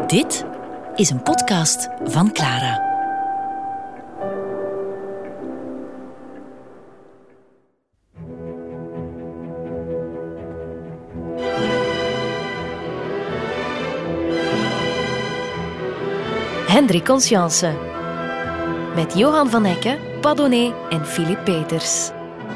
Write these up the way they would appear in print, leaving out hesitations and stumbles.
Dit is een podcast van Clara. Hendrik Conscience. Met Johan van Ecke, Padonnet en Philippe Peters.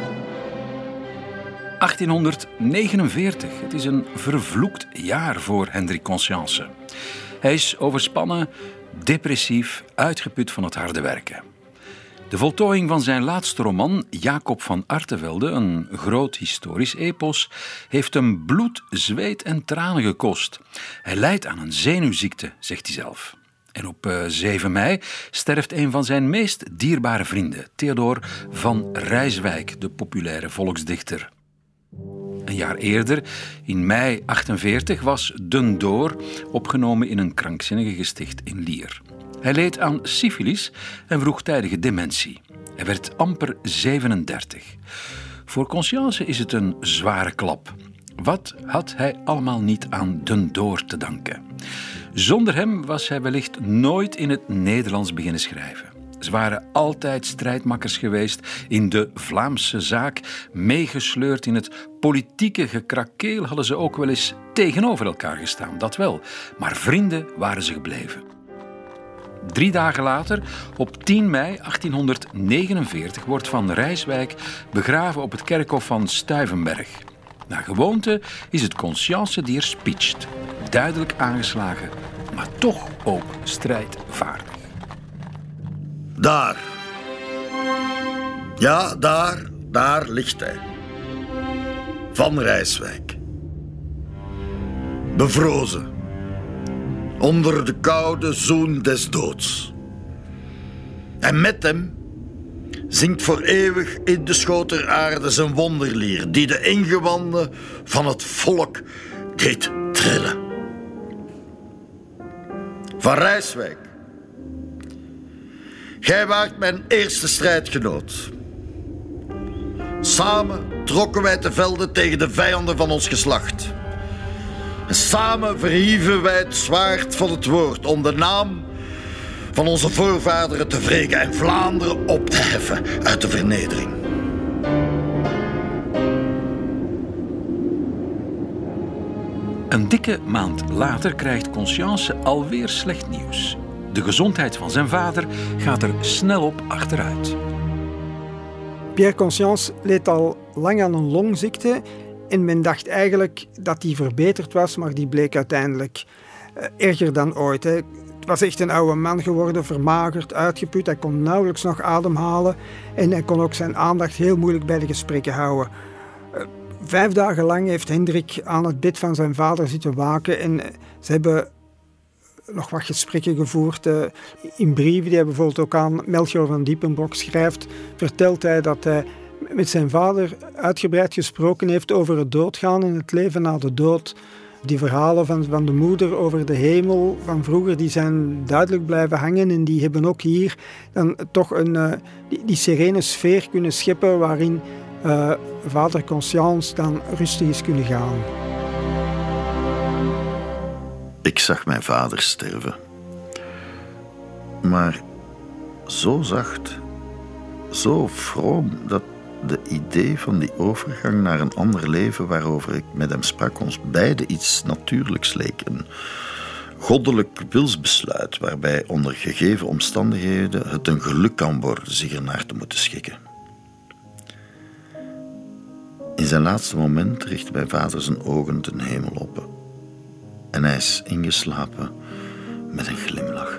1849. Het is een vervloekt jaar voor Hendrik Conscience. Hij is overspannen, depressief, uitgeput van het harde werken. De voltooiing van zijn laatste roman, Jacob van Artevelde, een groot historisch epos, heeft hem bloed, zweet en tranen gekost. Hij lijdt aan een zenuwziekte, zegt hij zelf. En op 7 mei sterft een van zijn meest dierbare vrienden, Theodor van Rijswijk, de populaire volksdichter. Een jaar eerder, in mei 48, was Den Door opgenomen in een krankzinnige gesticht in Lier. Hij leed aan syfilis en vroegtijdige dementie. Hij werd amper 37. Voor Conscience is het een zware klap. Wat had hij allemaal niet aan Den Door te danken? Zonder hem was hij wellicht nooit in het Nederlands beginnen schrijven. Ze waren altijd strijdmakkers geweest in de Vlaamse zaak. Meegesleurd in het politieke gekrakeel hadden ze ook wel eens tegenover elkaar gestaan, dat wel. Maar vrienden waren ze gebleven. 3 dagen later, op 10 mei 1849, wordt Van Rijswijk begraven op het kerkhof van Stuyvenberg. Naar gewoonte is het Conscience die er speecht. Duidelijk aangeslagen, maar toch ook strijdvaardig. Daar. Ja, daar ligt hij. Van Rijswijk. Bevrozen. Onder de koude zoen des doods. En met hem zingt voor eeuwig in de schoter aarde zijn wonderlier, die de ingewanden van het volk deed trillen. Van Rijswijk. Gij waart mijn eerste strijdgenoot. Samen trokken wij te velden tegen de vijanden van ons geslacht. En samen verhieven wij het zwaard van het woord om de naam van onze voorvaderen te wreken en Vlaanderen op te heffen uit de vernedering. Een dikke maand later krijgt Conscience alweer slecht nieuws. De gezondheid van zijn vader gaat er snel op achteruit. Pierre Conscience leed al lang aan een longziekte en men dacht eigenlijk dat die verbeterd was, maar die bleek uiteindelijk erger dan ooit. Het was echt een oude man geworden, vermagerd, uitgeput. Hij kon nauwelijks nog ademhalen en hij kon ook zijn aandacht heel moeilijk bij de gesprekken houden. 5 dagen lang heeft Hendrik aan het bed van zijn vader zitten waken en ze hebben nog wat gesprekken gevoerd. In brieven die hij bijvoorbeeld ook aan Melchior van Diepenbrock schrijft, vertelt hij dat hij met zijn vader uitgebreid gesproken heeft over het doodgaan en het leven na de dood. Die verhalen van de moeder over de hemel van vroeger, die zijn duidelijk blijven hangen en die hebben ook hier dan toch die serene sfeer kunnen scheppen waarin vader Conscience dan rustig is kunnen gaan. Ik zag mijn vader sterven. Maar zo zacht, zo vroom, dat de idee van die overgang naar een ander leven waarover ik met hem sprak ons beiden iets natuurlijks leek. Een goddelijk wilsbesluit waarbij onder gegeven omstandigheden het een geluk kan worden zich ernaar te moeten schikken. In zijn laatste moment richt mijn vader zijn ogen ten hemel op. En hij is ingeslapen met een glimlach.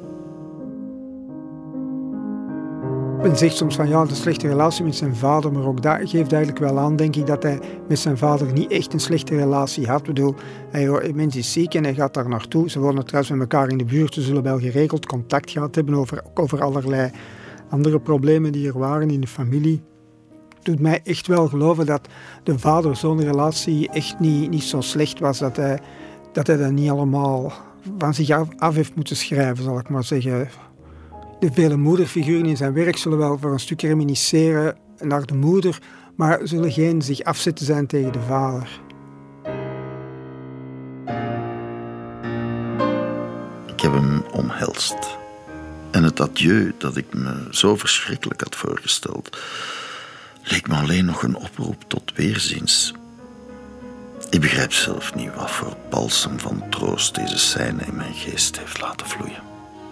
Men zegt soms van ja, de slechte relatie met zijn vader, maar ook dat geeft eigenlijk wel aan, denk ik, dat hij met zijn vader niet echt een slechte relatie had. Ik bedoel, mens is ziek en hij gaat daar naartoe. Ze wonen trouwens met elkaar in de buurt, ze zullen wel geregeld contact gehad hebben over allerlei andere problemen die er waren in de familie. Het doet mij echt wel geloven dat de vader-zoon-relatie echt niet zo slecht was, dat hij dat niet allemaal van zich af heeft moeten schrijven, zal ik maar zeggen. De vele moederfiguren in zijn werk zullen wel voor een stuk reminisceren naar de moeder, maar zullen geen zich afzetten zijn tegen de vader. heb hem omhelst. En het adieu dat ik me zo verschrikkelijk had voorgesteld, leek me alleen nog een oproep tot weerziens. Ik begrijp zelf niet wat voor balsem van troost deze scène in mijn geest heeft laten vloeien.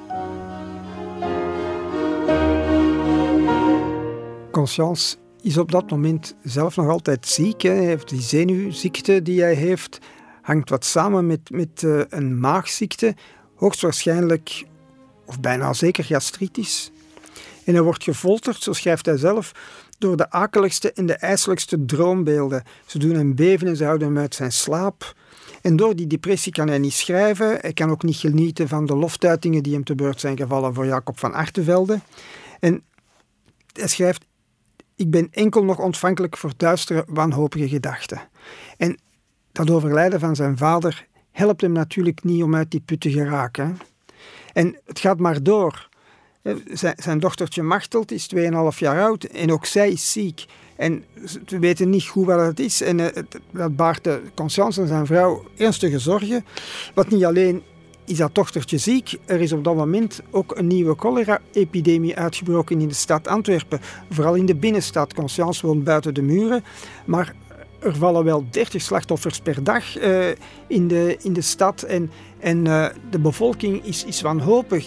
Conscience is op dat moment zelf nog altijd ziek. Hij heeft die zenuwziekte die hij heeft, hangt wat samen met een maagziekte, hoogstwaarschijnlijk of bijna zeker gastritis. En hij wordt gefolterd, zo schrijft hij zelf, door de akeligste en de ijselijkste droombeelden. Ze doen hem beven en ze houden hem uit zijn slaap. En door die depressie kan hij niet schrijven. Hij kan ook niet genieten van de loftuitingen die hem te beurt zijn gevallen voor Jacob van Artevelde. En hij schrijft: ik ben enkel nog ontvankelijk voor duistere, wanhopige gedachten. En dat overlijden van zijn vader helpt hem natuurlijk niet om uit die put te geraken. En het gaat maar door. Zijn dochtertje Machteld is 2,5 jaar oud en ook zij is ziek. En we weten niet goed wat het is. En dat baart de Conscience en zijn vrouw ernstige zorgen. Want niet alleen is dat dochtertje ziek, er is op dat moment ook een nieuwe cholera-epidemie uitgebroken in de stad Antwerpen. Vooral in de binnenstad. Conscience woont buiten de muren. Maar er vallen wel 30 slachtoffers per dag in de stad. En de bevolking is wanhopig.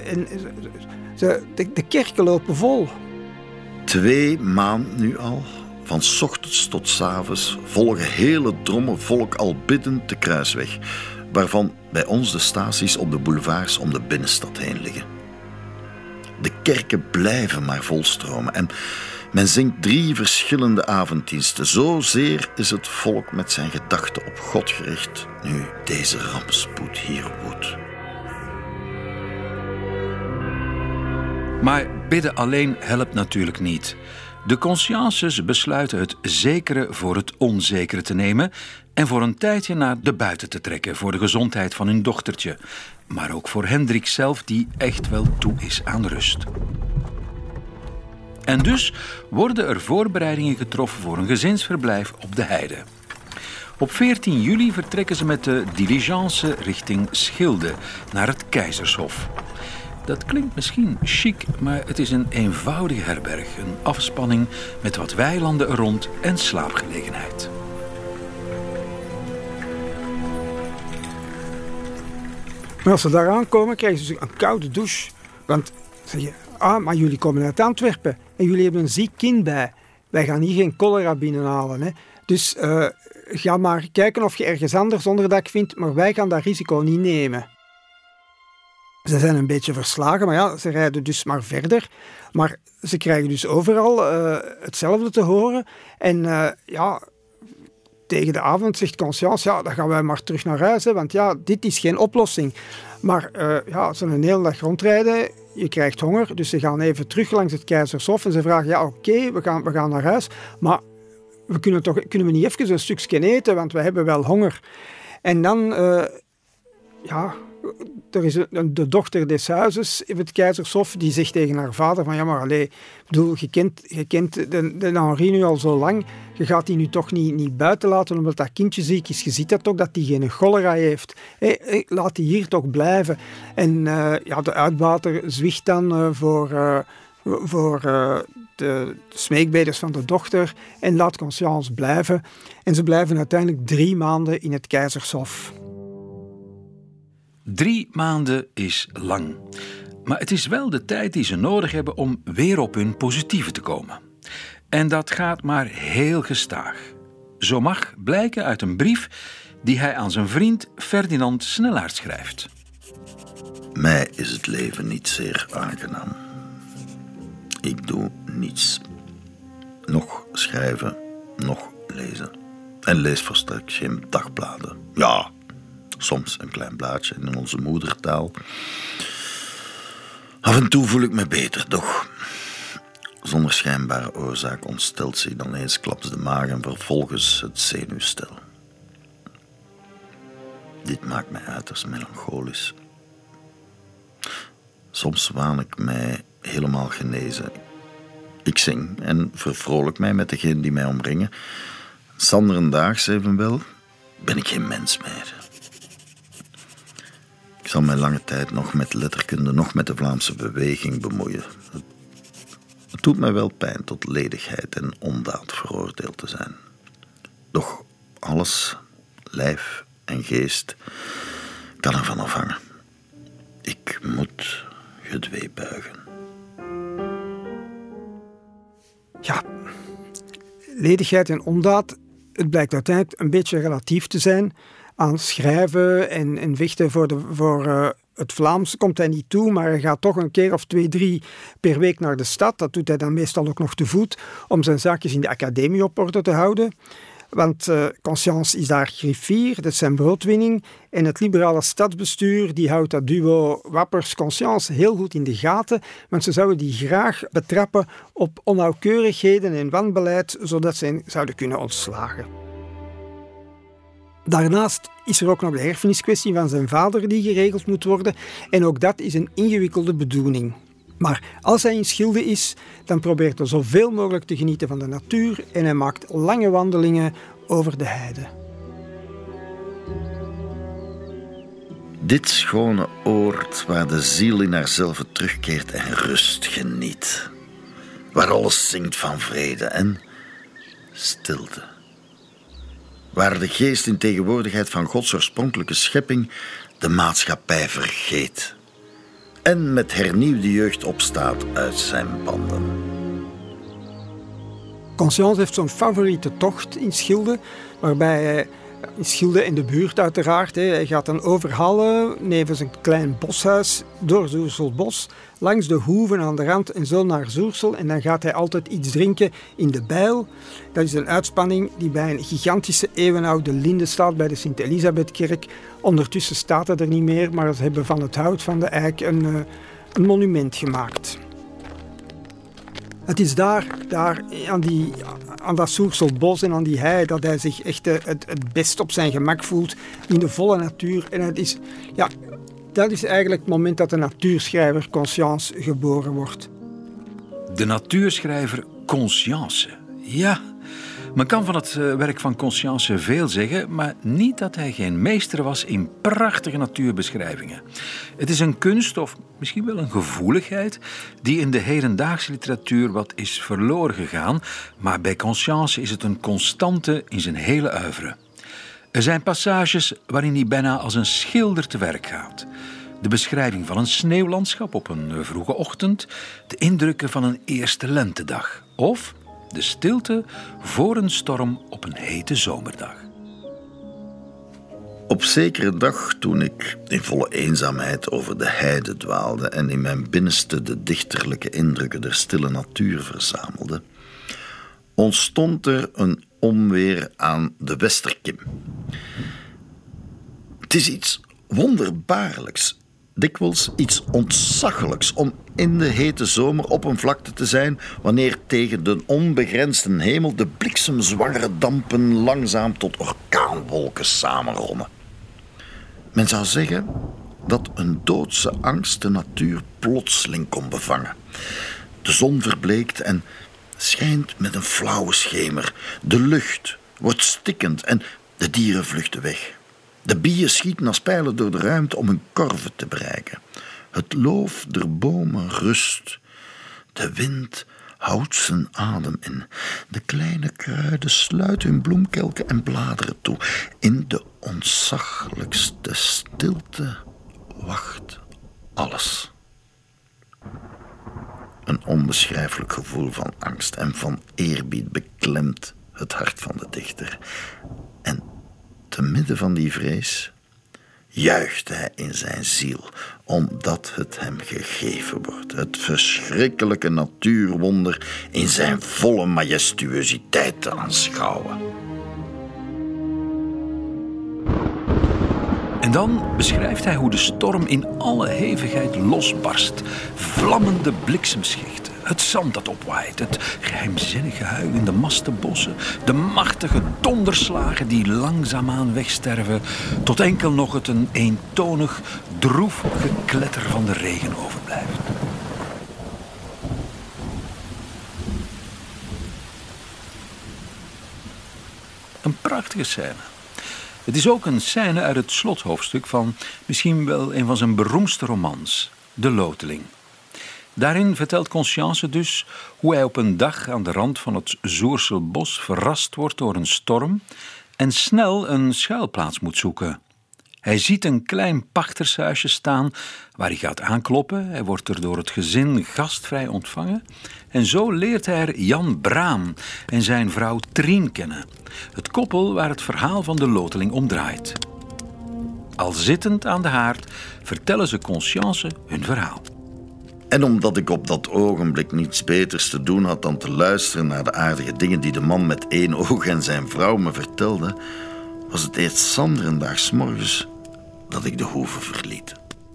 De kerken lopen vol. 2 maanden nu al, van 's ochtends tot 's avonds, volgen hele drommen volk al biddend de Kruisweg, waarvan bij ons de staties op de boulevards om de binnenstad heen liggen. De kerken blijven maar volstromen en men zingt 3 verschillende avonddiensten. Zozeer is het volk met zijn gedachten op God gericht, nu deze rampspoed hier woedt. Maar bidden alleen helpt natuurlijk niet. De consciences besluiten het zekere voor het onzekere te nemen en voor een tijdje naar de buiten te trekken voor de gezondheid van hun dochtertje. Maar ook voor Hendrik zelf, die echt wel toe is aan rust. En dus worden er voorbereidingen getroffen voor een gezinsverblijf op de heide. Op 14 juli vertrekken ze met de diligence richting Schilde, naar het Keizershof. Dat klinkt misschien chic, maar het is een eenvoudige herberg. Een afspanning met wat weilanden er rond en slaapgelegenheid. Maar als ze daar aankomen, krijgen ze een koude douche. Want zeg je, maar jullie komen uit Antwerpen en jullie hebben een ziek kind bij. Wij gaan hier geen cholera binnenhalen. Hè. Dus ga maar kijken of je ergens anders onderdak vindt, maar wij gaan dat risico niet nemen. Ze zijn een beetje verslagen, maar ja, ze rijden dus maar verder. Maar ze krijgen dus overal hetzelfde te horen. En tegen de avond zegt Conscience, ja, dan gaan wij maar terug naar huis, hè, want ja, dit is geen oplossing. Maar ze zijn een hele dag rondrijden, je krijgt honger, dus ze gaan even terug langs het Keizershof en ze vragen, ja, oké, we gaan naar huis, maar kunnen we niet even een stukje eten, want we hebben wel honger. En dan, er is de dochter des huizes in het Keizershof, die zegt tegen haar vader van, ja, maar allee, je kent de Henri nu al zo lang, je gaat die nu toch niet buiten laten omdat dat kindje ziek is. Je ziet dat toch, dat die geen cholera heeft. Laat die hier toch blijven. En de uitbater zwicht dan voor de smeekbeders van de dochter en laat Conscience blijven. En ze blijven uiteindelijk 3 maanden in het Keizershof. 3 maanden is lang. Maar het is wel de tijd die ze nodig hebben om weer op hun positieve te komen. En dat gaat maar heel gestaag. Zo mag blijken uit een brief die hij aan zijn vriend Ferdinand Snellaert schrijft. Mij is het leven niet zeer aangenaam. Ik doe niets. Nog schrijven, nog lezen. En lees volstrekt geen dagbladen. Ja, soms een klein blaadje in onze moedertaal. Af en toe voel ik me beter, doch zonder schijnbare oorzaak ontstelt zich dan eensklaps de maag en vervolgens het zenuwstel. Dit maakt mij uiterst melancholisch. Soms waan ik mij helemaal genezen. Ik zing en vervrolijk mij met degenen die mij omringen. Sanderendaags evenwel ben ik geen mens meer. Ik zal mij lange tijd nog met letterkunde, nog met de Vlaamse beweging bemoeien. Het doet mij wel pijn tot ledigheid en ondaad veroordeeld te zijn. Doch alles, lijf en geest, kan ervan afhangen. Ik moet gedwee buigen. Ja, ledigheid en ondaad, het blijkt uiteindelijk een beetje relatief te zijn. Aan schrijven en vechten voor het Vlaams komt hij niet toe, maar hij gaat toch een keer of 2, 3 per week naar de stad. Dat doet hij dan meestal ook nog te voet, om zijn zaakjes in de academie op orde te houden. Want Conscience is daar griffier, dat is zijn broodwinning. En het liberale stadsbestuur die houdt dat duo Wappers-Conscience heel goed in de gaten, want ze zouden die graag betrappen op onnauwkeurigheden en wanbeleid, zodat ze hen zouden kunnen ontslagen. Daarnaast is er ook nog de erfeniskwestie van zijn vader die geregeld moet worden. En ook dat is een ingewikkelde bedoeling. Maar als hij in Schilde is, dan probeert hij zoveel mogelijk te genieten van de natuur en hij maakt lange wandelingen over de heide. Dit schone oord waar de ziel in haarzelf terugkeert en rust geniet. Waar alles zingt van vrede en stilte. Waar de geest in tegenwoordigheid van Gods oorspronkelijke schepping de maatschappij vergeet. En met hernieuwde jeugd opstaat uit zijn banden. Conscience heeft zo'n favoriete tocht in Schilde, waarbij hij in Schilde en de buurt uiteraard, hij gaat dan overhalen, nevens een klein boshuis, door Zoerselbos, langs de hoeven aan de rand en zo naar Zoersel. En dan gaat hij altijd iets drinken in de Bijl. Dat is een uitspanning die bij een gigantische eeuwenoude linde staat bij de Sint-Elisabethkerk. Ondertussen staat het er niet meer, maar ze hebben van het hout van de eik een monument gemaakt. Het is daar aan dat Zoerselbos en aan die hei dat hij zich echt het best op zijn gemak voelt in de volle natuur. En dat is eigenlijk het moment dat de natuurschrijver Conscience geboren wordt. De natuurschrijver Conscience. Ja, men kan van het werk van Conscience veel zeggen, maar niet dat hij geen meester was in prachtige natuurbeschrijvingen. Het is een kunst, of misschien wel een gevoeligheid, die in de hedendaagse literatuur wat is verloren gegaan, maar bij Conscience is het een constante in zijn hele oeuvre. Er zijn passages waarin hij bijna als een schilder te werk gaat. De beschrijving van een sneeuwlandschap op een vroege ochtend, de indrukken van een eerste lentedag of de stilte voor een storm op een hete zomerdag. Op zekere dag, toen ik in volle eenzaamheid over de heide dwaalde en in mijn binnenste de dichterlijke indrukken der stille natuur verzamelde, ontstond er een onweer aan de Westerkim. Het is iets wonderbaarlijks, dikwijls iets ontzaglijks om in de hete zomer op een vlakte te zijn wanneer tegen de onbegrensde hemel de bliksemzwangere dampen langzaam tot orkaanwolken samenrollen. Men zou zeggen dat een doodse angst de natuur plotseling kon bevangen. De zon verbleekt en schijnt met een flauwe schemer. De lucht wordt stikkend en de dieren vluchten weg. De bijen schieten als pijlen door de ruimte om hun korven te bereiken. Het loof der bomen rust. De wind houdt zijn adem in. De kleine kruiden sluiten hun bloemkelken en bladeren toe. In de ontzaglijkste stilte wacht alles. Een onbeschrijfelijk gevoel van angst en van eerbied beklemt het hart van de dichter. En te midden van die vrees juicht hij in zijn ziel, omdat het hem gegeven wordt. Het verschrikkelijke natuurwonder in zijn volle majestueusiteit te aanschouwen. En dan beschrijft hij hoe de storm in alle hevigheid losbarst. Vlammende bliksemschichten, het zand dat opwaait, het geheimzinnige huil in de mastenbossen, de machtige donderslagen die langzaamaan wegsterven, tot enkel nog het een eentonig, droef gekletter van de regen overblijft. Een prachtige scène. Het is ook een scène uit het slothoofdstuk van misschien wel een van zijn beroemdste romans, De Loteling. Daarin vertelt Conscience dus hoe hij op een dag aan de rand van het Zoerselbos verrast wordt door een storm en snel een schuilplaats moet zoeken. Hij ziet een klein pachtershuisje staan waar hij gaat aankloppen. Hij wordt er door het gezin gastvrij ontvangen. En zo leert hij er Jan Braam en zijn vrouw Trien kennen. Het koppel waar het verhaal van de Loteling om draait. Al zittend aan de haard vertellen ze Conscience hun verhaal. En omdat ik op dat ogenblik niets beters te doen had dan te luisteren naar de aardige dingen die de man met 1 oog en zijn vrouw me vertelden, was het eerst zanderendaags 's morgens dat ik de hoeve verliet.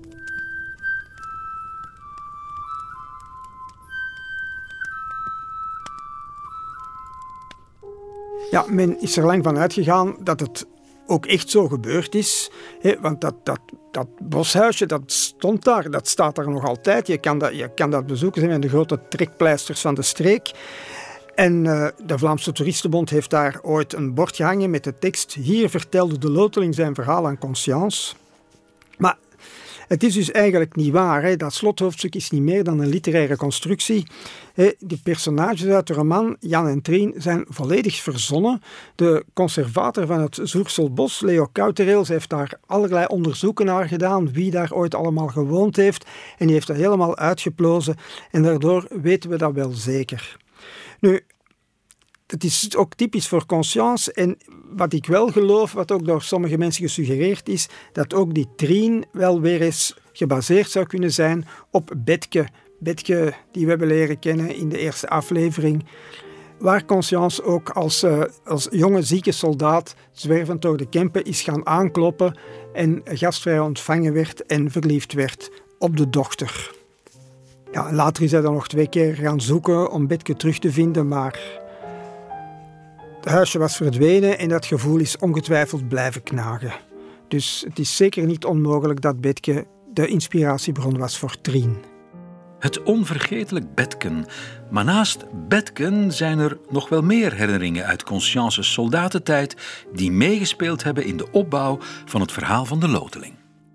Ja, men is er lang van uitgegaan dat het ook echt zo gebeurd is. Want dat boshuisje, dat stond daar, dat staat daar nog altijd. Je kan dat bezoeken, zijn de grote trekpleisters van de streek. En de Vlaamse Toeristenbond heeft daar ooit een bord gehangen met de tekst: hier vertelde de Loteling zijn verhaal aan Conscience. Maar het is dus eigenlijk niet waar. Hè. Dat slothoofdstuk is niet meer dan een literaire constructie. De personages uit de roman, Jan en Trien, zijn volledig verzonnen. De conservator van het Zoerselbos, Leo Koutereels, heeft daar allerlei onderzoeken naar gedaan, wie daar ooit allemaal gewoond heeft. En die heeft dat helemaal uitgeplozen. En daardoor weten we dat wel zeker. Nu, het is ook typisch voor Conscience. En wat ik wel geloof, wat ook door sommige mensen gesuggereerd is, dat ook die Trien wel weer eens gebaseerd zou kunnen zijn op Betke. Betke, die we hebben leren kennen in de eerste aflevering, waar Conscience ook als jonge zieke soldaat zwervend door de Kempen is gaan aankloppen en gastvrij ontvangen werd en verliefd werd op de dochter. Ja, later is hij dan nog 2 keer gaan zoeken om Betke terug te vinden, maar het huisje was verdwenen en dat gevoel is ongetwijfeld blijven knagen. Dus het is zeker niet onmogelijk dat Betke de inspiratiebron was voor Trien. Het onvergetelijk Betken. Maar naast Betken zijn er nog wel meer herinneringen uit Conscience's soldatentijd die meegespeeld hebben in de opbouw van het verhaal van de Loteling.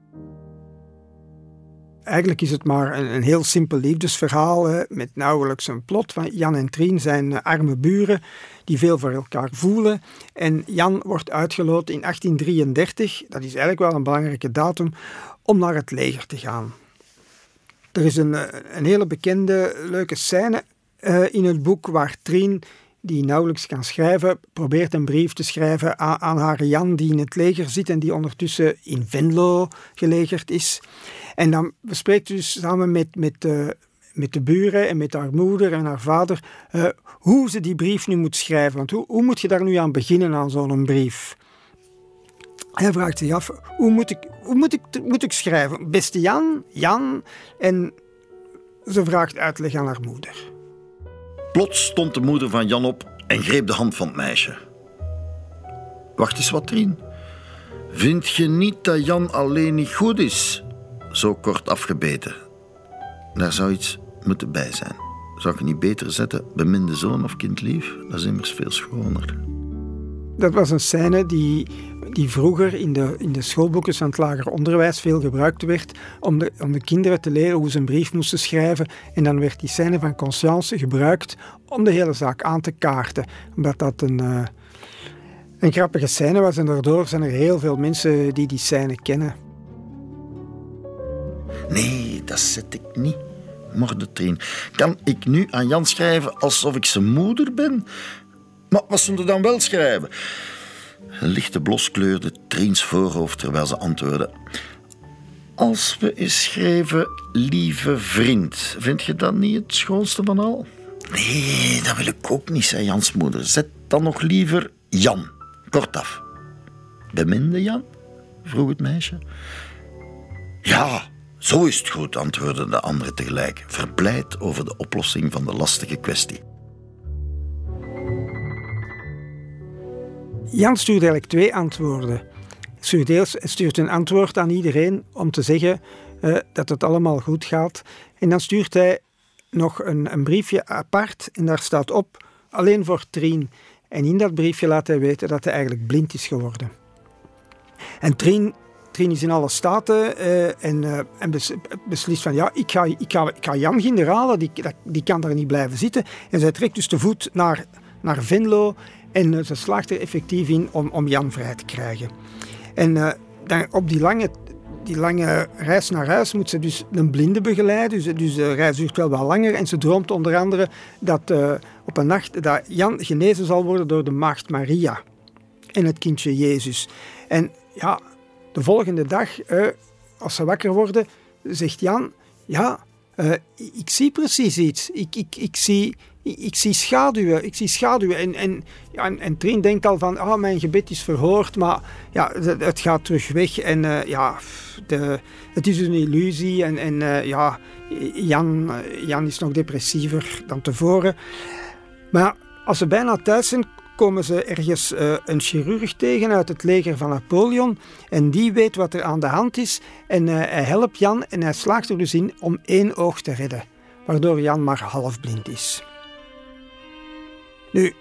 Eigenlijk is het maar een heel simpel liefdesverhaal met nauwelijks een plot. Van Jan en Trien zijn arme buren die veel voor elkaar voelen. En Jan wordt uitgeloot in 1833, dat is eigenlijk wel een belangrijke datum, om naar het leger te gaan. Er is een hele bekende, leuke scène in het boek waar Trien, die nauwelijks kan schrijven, probeert een brief te schrijven aan haar Jan die in het leger zit en die ondertussen in Venlo gelegerd is. En dan bespreekt ze dus samen met de buren en met haar moeder en haar vader hoe ze die brief nu moet schrijven. Want hoe moet je daar nu aan beginnen aan zo'n brief? Hij vraagt zich af, hoe moet ik schrijven? Beste Jan, en ze vraagt uitleg aan haar moeder. Plots stond de moeder van Jan op en greep de hand van het meisje. Wacht eens wat, Trien. Vind je niet dat Jan alleen niet goed is? Zo kort afgebeten. Daar zou iets moeten bij zijn. Zou ik het niet beter zetten, beminde zoon of kindlief? Dat is immers veel schoner. Dat was een scène die vroeger in de schoolboeken van het lager onderwijs veel gebruikt werd om de kinderen te leren hoe ze een brief moesten schrijven. En dan werd die scène van Conscience gebruikt om de hele zaak aan te kaarten. Omdat dat een grappige scène was en daardoor zijn er heel veel mensen die scène kennen. Nee, dat zet ik niet, morde Trien. Kan ik nu aan Jan schrijven alsof ik zijn moeder ben? Maar wat zullen we dan wel schrijven? Een lichte blos kleurde Triens voorhoofd terwijl ze antwoordde. Als we eens schreven, lieve vriend, vind je dat niet het schoonste van al? Nee, dat wil ik ook niet, zei Jans moeder. Zet dan nog liever Jan, kortaf. Beminde Jan? Vroeg het meisje. Ja, zo is het goed, antwoordden de anderen tegelijk, verblijd over de oplossing van de lastige kwestie. Jan stuurt eigenlijk 2 antwoorden. Hij stuurt een antwoord aan iedereen om te zeggen dat het allemaal goed gaat. En dan stuurt hij nog een briefje apart en daar staat op, alleen voor Trien. En in dat briefje laat hij weten dat hij eigenlijk blind is geworden. En Trien is in alle staten en beslist van ja, ik ga Jan generalen, die kan daar niet blijven zitten. En zij trekt dus te voet naar Venlo en ze slaagt er effectief in om Jan vrij te krijgen. En dan op die lange reis naar huis moet ze dus een blinde begeleiden. Dus de reis duurt wel wat langer. En ze droomt onder andere dat op een nacht dat Jan genezen zal worden door de maagd Maria en het kindje Jezus. En ja, de volgende dag, als ze wakker worden, zegt Jan, ja, ik zie precies iets. Ik zie schaduwen. En Trien denkt al van, mijn gebed is verhoord, maar ja, het gaat terug weg. En het is een illusie. Jan is nog depressiever dan tevoren. Maar als ze bijna thuis zijn, komen ze ergens een chirurg tegen uit het leger van Napoleon. En die weet wat er aan de hand is. En hij helpt Jan en hij slaagt er dus in om 1 oog te redden. Waardoor Jan maar halfblind is. Nu,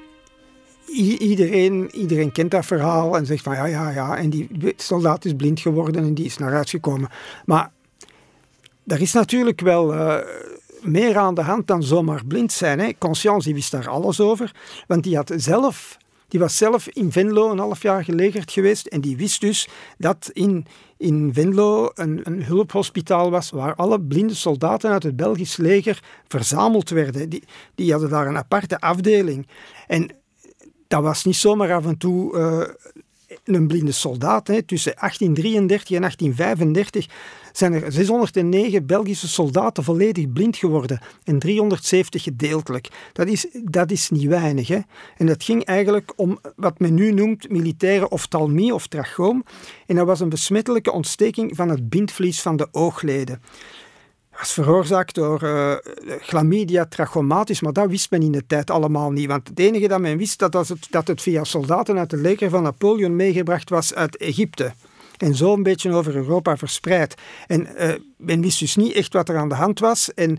iedereen kent dat verhaal en zegt van ja. En die soldaat is blind geworden en die is naar huis gekomen. Maar er is natuurlijk wel meer aan de hand dan zomaar blind zijn. Hè. Conscience die wist daar alles over, want die was zelf in Venlo een half jaar gelegerd geweest en die wist dus dat in Venlo een hulphospitaal was waar alle blinde soldaten uit het Belgisch leger verzameld werden. Die hadden daar een aparte afdeling. En dat was niet zomaar af en toe een blinde soldaat. Hè. Tussen 1833 en 1835 zijn er 609 Belgische soldaten volledig blind geworden en 370 gedeeltelijk. Dat is niet weinig. Hè. En dat ging eigenlijk om wat men nu noemt militaire oftalmie of trachoom. En dat was een besmettelijke ontsteking van het bindvlies van de oogleden. Dat was veroorzaakt door chlamydia trachomatis, maar dat wist men in de tijd allemaal niet. Want het enige dat men wist, dat het via soldaten uit het leger van Napoleon meegebracht was uit Egypte. En zo een beetje over Europa verspreid. En men wist dus niet echt wat er aan de hand was. En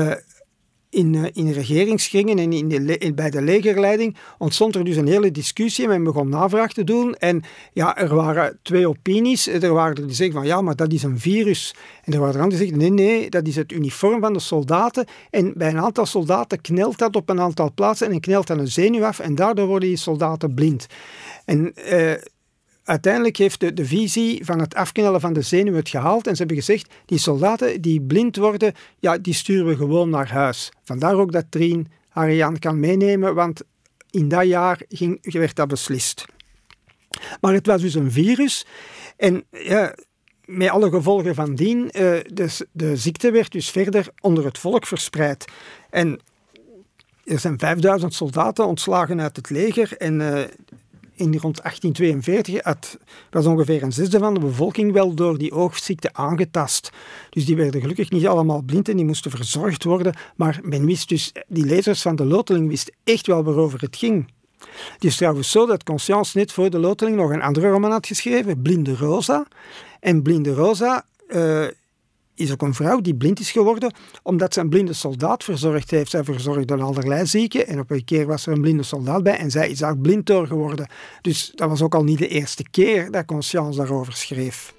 in regeringskringen en bij de legerleiding ontstond er dus een hele discussie. Men begon navraag te doen. En ja, er waren 2 opinies. Er waren er die zeggen van ja, maar dat is een virus. En er waren er anderen die zeggen nee, dat is het uniform van de soldaten. En bij een aantal soldaten knelt dat op een aantal plaatsen en knelt dan een zenuw af. En daardoor worden die soldaten blind. En uiteindelijk heeft de visie van het afknellen van de zenuw het gehaald en ze hebben gezegd, die soldaten die blind worden, ja, die sturen we gewoon naar huis. Vandaar ook dat Trien haar Jan kan meenemen, want in dat jaar werd dat beslist. Maar het was dus een virus en ja, met alle gevolgen van dien, de ziekte werd dus verder onder het volk verspreid. En er zijn 5000 soldaten ontslagen uit het leger en rond 1842 was ongeveer 1/6 van de bevolking wel door die oogziekte aangetast. Dus die werden gelukkig niet allemaal blind en die moesten verzorgd worden. Maar men wist dus, die lezers van de Loteling wisten echt wel waarover het ging. Het is trouwens zo dat Conscience net voor de Loteling nog een andere roman had geschreven, Blinde Rosa. En Blinde Rosa is ook een vrouw die blind is geworden omdat ze een blinde soldaat verzorgd heeft. Zij verzorgde allerlei zieken en op een keer was er een blinde soldaat bij en zij is daar blind door geworden. Dus dat was ook al niet de eerste keer dat Conscience daarover schreef.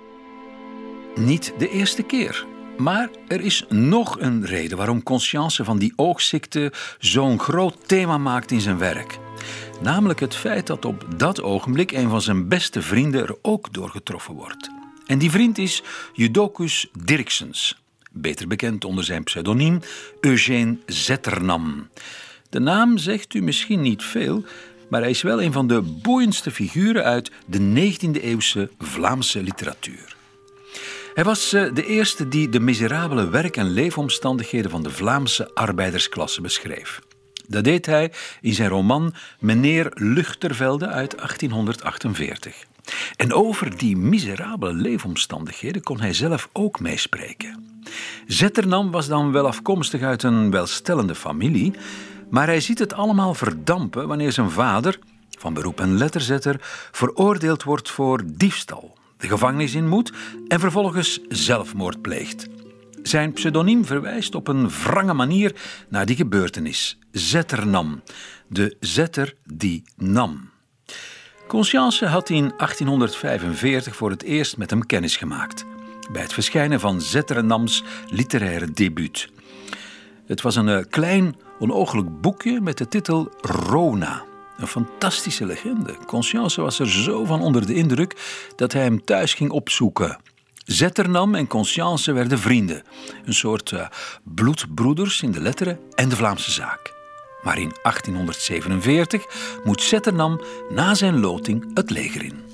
Niet de eerste keer. Maar er is nog een reden waarom Conscience van die oogziekte zo'n groot thema maakt in zijn werk. Namelijk het feit dat op dat ogenblik een van zijn beste vrienden er ook door getroffen wordt. En die vriend is Judocus Dirksens, beter bekend onder zijn pseudoniem Eugène Zetternam. De naam zegt u misschien niet veel, maar hij is wel een van de boeiendste figuren uit de 19e-eeuwse Vlaamse literatuur. Hij was de eerste die de miserabele werk- en leefomstandigheden van de Vlaamse arbeidersklasse beschreef. Dat deed hij in zijn roman Meneer Luchtervelde uit 1848. En over die miserabele leefomstandigheden kon hij zelf ook meespreken. Zetternam was dan wel afkomstig uit een welstellende familie, maar hij ziet het allemaal verdampen wanneer zijn vader, van beroep en letterzetter, veroordeeld wordt voor diefstal, de gevangenis in moet en vervolgens zelfmoord pleegt. Zijn pseudoniem verwijst op een wrange manier naar die gebeurtenis, Zetternam, de zetter die nam. Conscience had in 1845 voor het eerst met hem kennis gemaakt, bij het verschijnen van Zetternams literaire debuut. Het was een klein, onooglijk boekje met de titel Rona. Een fantastische legende. Conscience was er zo van onder de indruk dat hij hem thuis ging opzoeken. Zetternam en Conscience werden vrienden. Een soort bloedbroeders in de letteren en de Vlaamse zaak. Maar in 1847 moet Zetternam na zijn loting het leger in.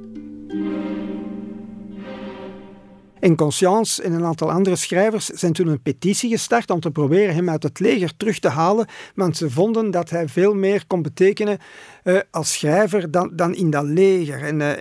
En Conscience en een aantal andere schrijvers zijn toen een petitie gestart om te proberen hem uit het leger terug te halen, want ze vonden dat hij veel meer kon betekenen als schrijver dan in dat leger.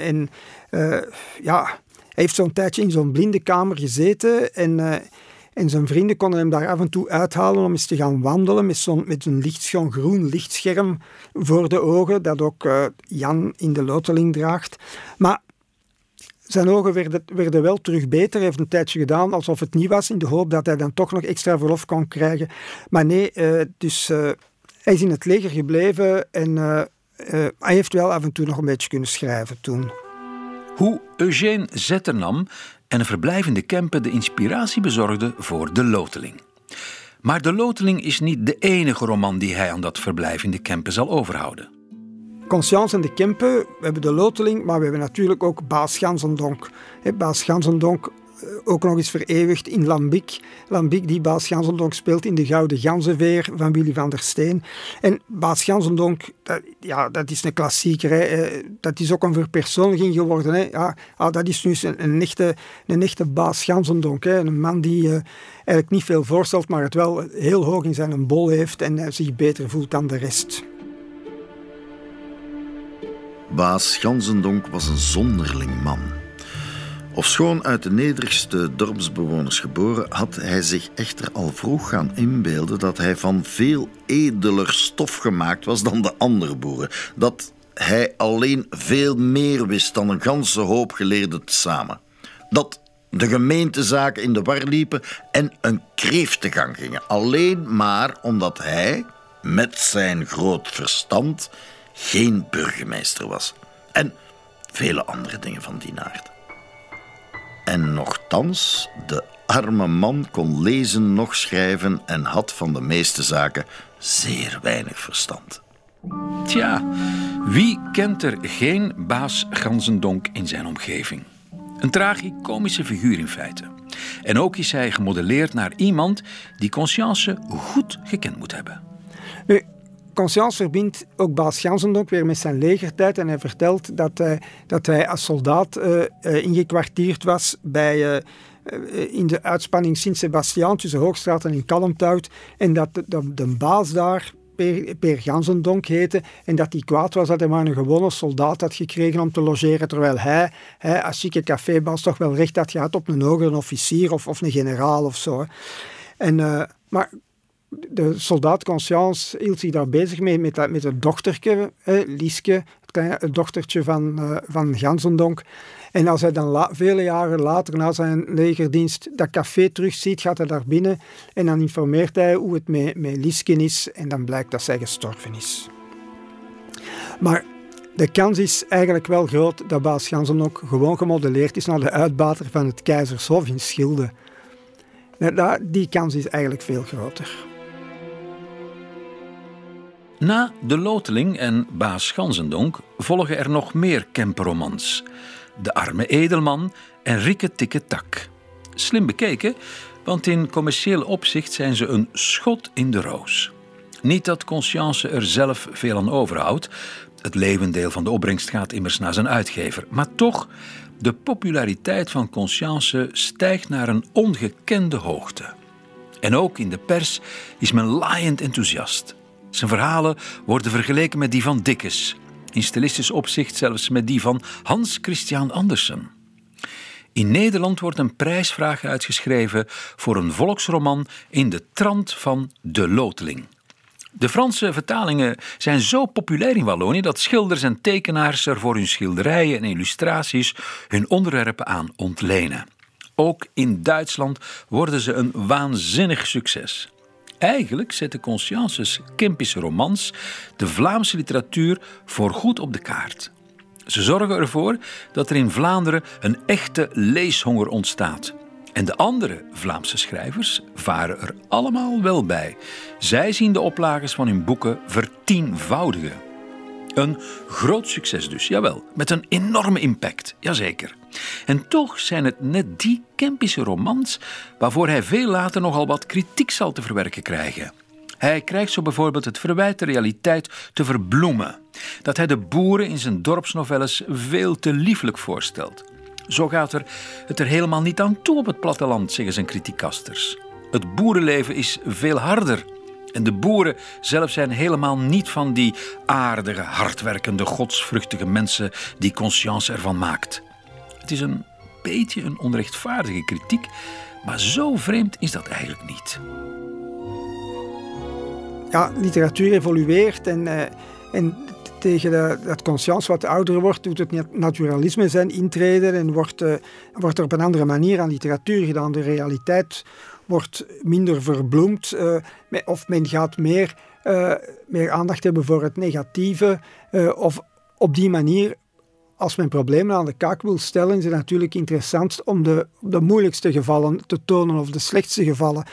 Hij heeft zo'n tijdje in zo'n blinde kamer gezeten en zijn vrienden konden hem daar af en toe uithalen om eens te gaan wandelen met zo'n groen lichtscherm voor de ogen, dat ook Jan in de Loteling draagt. Maar zijn ogen werden wel terug beter. Hij heeft een tijdje gedaan alsof het niet was, in de hoop dat hij dan toch nog extra verlof kon krijgen. Maar nee, hij is in het leger gebleven en hij heeft wel af en toe nog een beetje kunnen schrijven toen. Hoe Eugène Zetternam en een verblijf in de Kempen de inspiratie bezorgde voor De Loteling. Maar De Loteling is niet de enige roman die hij aan dat verblijf in de Kempen zal overhouden. Conscience en de Kempen, we hebben De Loteling, maar we hebben natuurlijk ook Baas Ganzendonck. Baas Ganzendonck ook nog eens vereeuwigd in Lambiek. Lambiek die Baas Ganzendonck speelt in De Gouden Ganzenveer van Willy van der Steen. En Baas Ganzendonck, dat is een klassieker. Dat is ook een verpersoonlijking geworden. Dat is nu een echte Baas Ganzendonck. Een man die eigenlijk niet veel voorstelt, maar het wel heel hoog in zijn bol heeft en zich beter voelt dan de rest. Baas Ganzendonck was een zonderling man. Ofschoon uit de nederigste dorpsbewoners geboren, had hij zich echter al vroeg gaan inbeelden dat hij van veel edeler stof gemaakt was dan de andere boeren. Dat hij alleen veel meer wist dan een ganse hoop geleerden tezamen. Dat de gemeentezaken in de war liepen en een kreeftengang gingen. Alleen maar omdat hij, met zijn groot verstand, geen burgemeester was. En vele andere dingen van die aard. En nochtans, de arme man kon lezen noch schrijven en had van de meeste zaken zeer weinig verstand. Tja, wie kent er geen Baas Ganzendonck in zijn omgeving? Een tragicomische figuur in feite. En ook is hij gemodelleerd naar iemand die Conscience goed gekend moet hebben. Conscience verbindt ook Baas Ganzendonck weer met zijn legertijd en hij vertelt dat hij als soldaat ingekwartierd was in de uitspanning Sint-Sebastiaan tussen Hoogstraat en in Kalmthout en dat de baas daar Peer Ganzendonck heette en dat hij kwaad was dat hij maar een gewone soldaat had gekregen om te logeren, terwijl hij als chique cafébaas toch wel recht had gehad op een hogere officier of een generaal of zo. Maar de soldaat Conscience hield zich daar bezig mee met het dochtertje, Lieske, het dochtertje van Ganzendonck. En als hij dan vele jaren later, na zijn legerdienst, dat café terugziet, gaat hij daar binnen en dan informeert hij hoe het met Lieske is en dan blijkt dat zij gestorven is. Maar de kans is eigenlijk wel groot dat Baas Ganzendonck gewoon gemodelleerd is naar de uitbater van het Keizershof in Schilde. Die kans is eigenlijk veel groter. Na De Loteling en Baas Ganzendonck volgen er nog meer Kempenromans. De Arme Edelman en Rikke Tikke Tak. Slim bekeken, want in commercieel opzicht zijn ze een schot in de roos. Niet dat Conscience er zelf veel aan overhoudt. Het levendeel van de opbrengst gaat immers naar zijn uitgever. Maar toch, de populariteit van Conscience stijgt naar een ongekende hoogte. En ook in de pers is men laaiend enthousiast. Zijn verhalen worden vergeleken met die van Dickens. In stilistisch opzicht zelfs met die van Hans Christian Andersen. In Nederland wordt een prijsvraag uitgeschreven voor een volksroman in de trant van De Loteling. De Franse vertalingen zijn zo populair in Wallonië dat schilders en tekenaars er voor hun schilderijen en illustraties hun onderwerpen aan ontlenen. Ook in Duitsland worden ze een waanzinnig succes. Eigenlijk zetten Conscience's Kempische romans de Vlaamse literatuur voorgoed op de kaart. Ze zorgen ervoor dat er in Vlaanderen een echte leeshonger ontstaat. En de andere Vlaamse schrijvers varen er allemaal wel bij. Zij zien de oplages van hun boeken vertienvoudigen. Een groot succes dus, jawel, met een enorme impact, jazeker. En toch zijn het net die Kempische romans waarvoor hij veel later nogal wat kritiek zal te verwerken krijgen. Hij krijgt zo bijvoorbeeld het verwijt de realiteit te verbloemen. Dat hij de boeren in zijn dorpsnovelles veel te liefelijk voorstelt. Zo gaat het er helemaal niet aan toe op het platteland, zeggen zijn kritiekasters. Het boerenleven is veel harder. En de boeren zelf zijn helemaal niet van die aardige, hardwerkende, godsvruchtige mensen die Conscience ervan maakt. Het is een beetje een onrechtvaardige kritiek, maar zo vreemd is dat eigenlijk niet. Ja, literatuur evolueert en tegen dat Conscience wat ouder wordt, doet het naturalisme zijn intreden en wordt er op een andere manier aan literatuur gedaan. De realiteit wordt minder verbloemd of men gaat meer aandacht hebben voor het negatieve of op die manier, als men problemen aan de kaak wil stellen, is het natuurlijk interessant om de moeilijkste gevallen te tonen of de slechtste gevallen.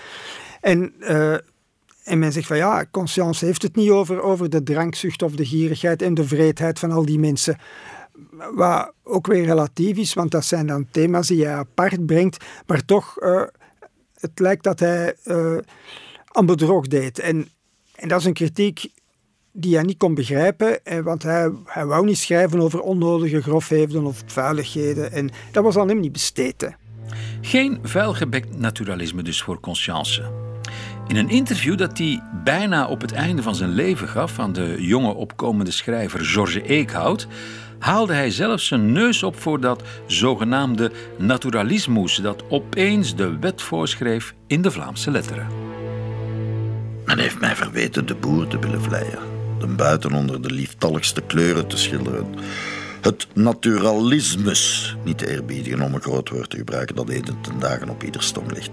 En men zegt van ja, Conscience heeft het niet over de drankzucht of de gierigheid en de vreedheid van al die mensen. Wat ook weer relatief is, want dat zijn dan thema's die hij apart brengt, maar toch, het lijkt dat hij aan bedrog deed. En dat is een kritiek die hij niet kon begrijpen, want hij wou niet schrijven over onnodige grofheden of vuiligheden. En dat was aan hem niet besteed. Geen vuilgebekt naturalisme dus voor Conscience. In een interview dat hij bijna op het einde van zijn leven gaf aan de jonge opkomende schrijver George Eekhout, haalde hij zelfs zijn neus op voor dat zogenaamde naturalismus dat opeens de wet voorschreef in de Vlaamse letteren. Men heeft mij verweten de boer te willen vleien, de buiten onder de lieftalligste kleuren te schilderen. Het naturalismus, niet te eerbiedigen om een groot woord te gebruiken dat heden ten dagen op ieder stong ligt.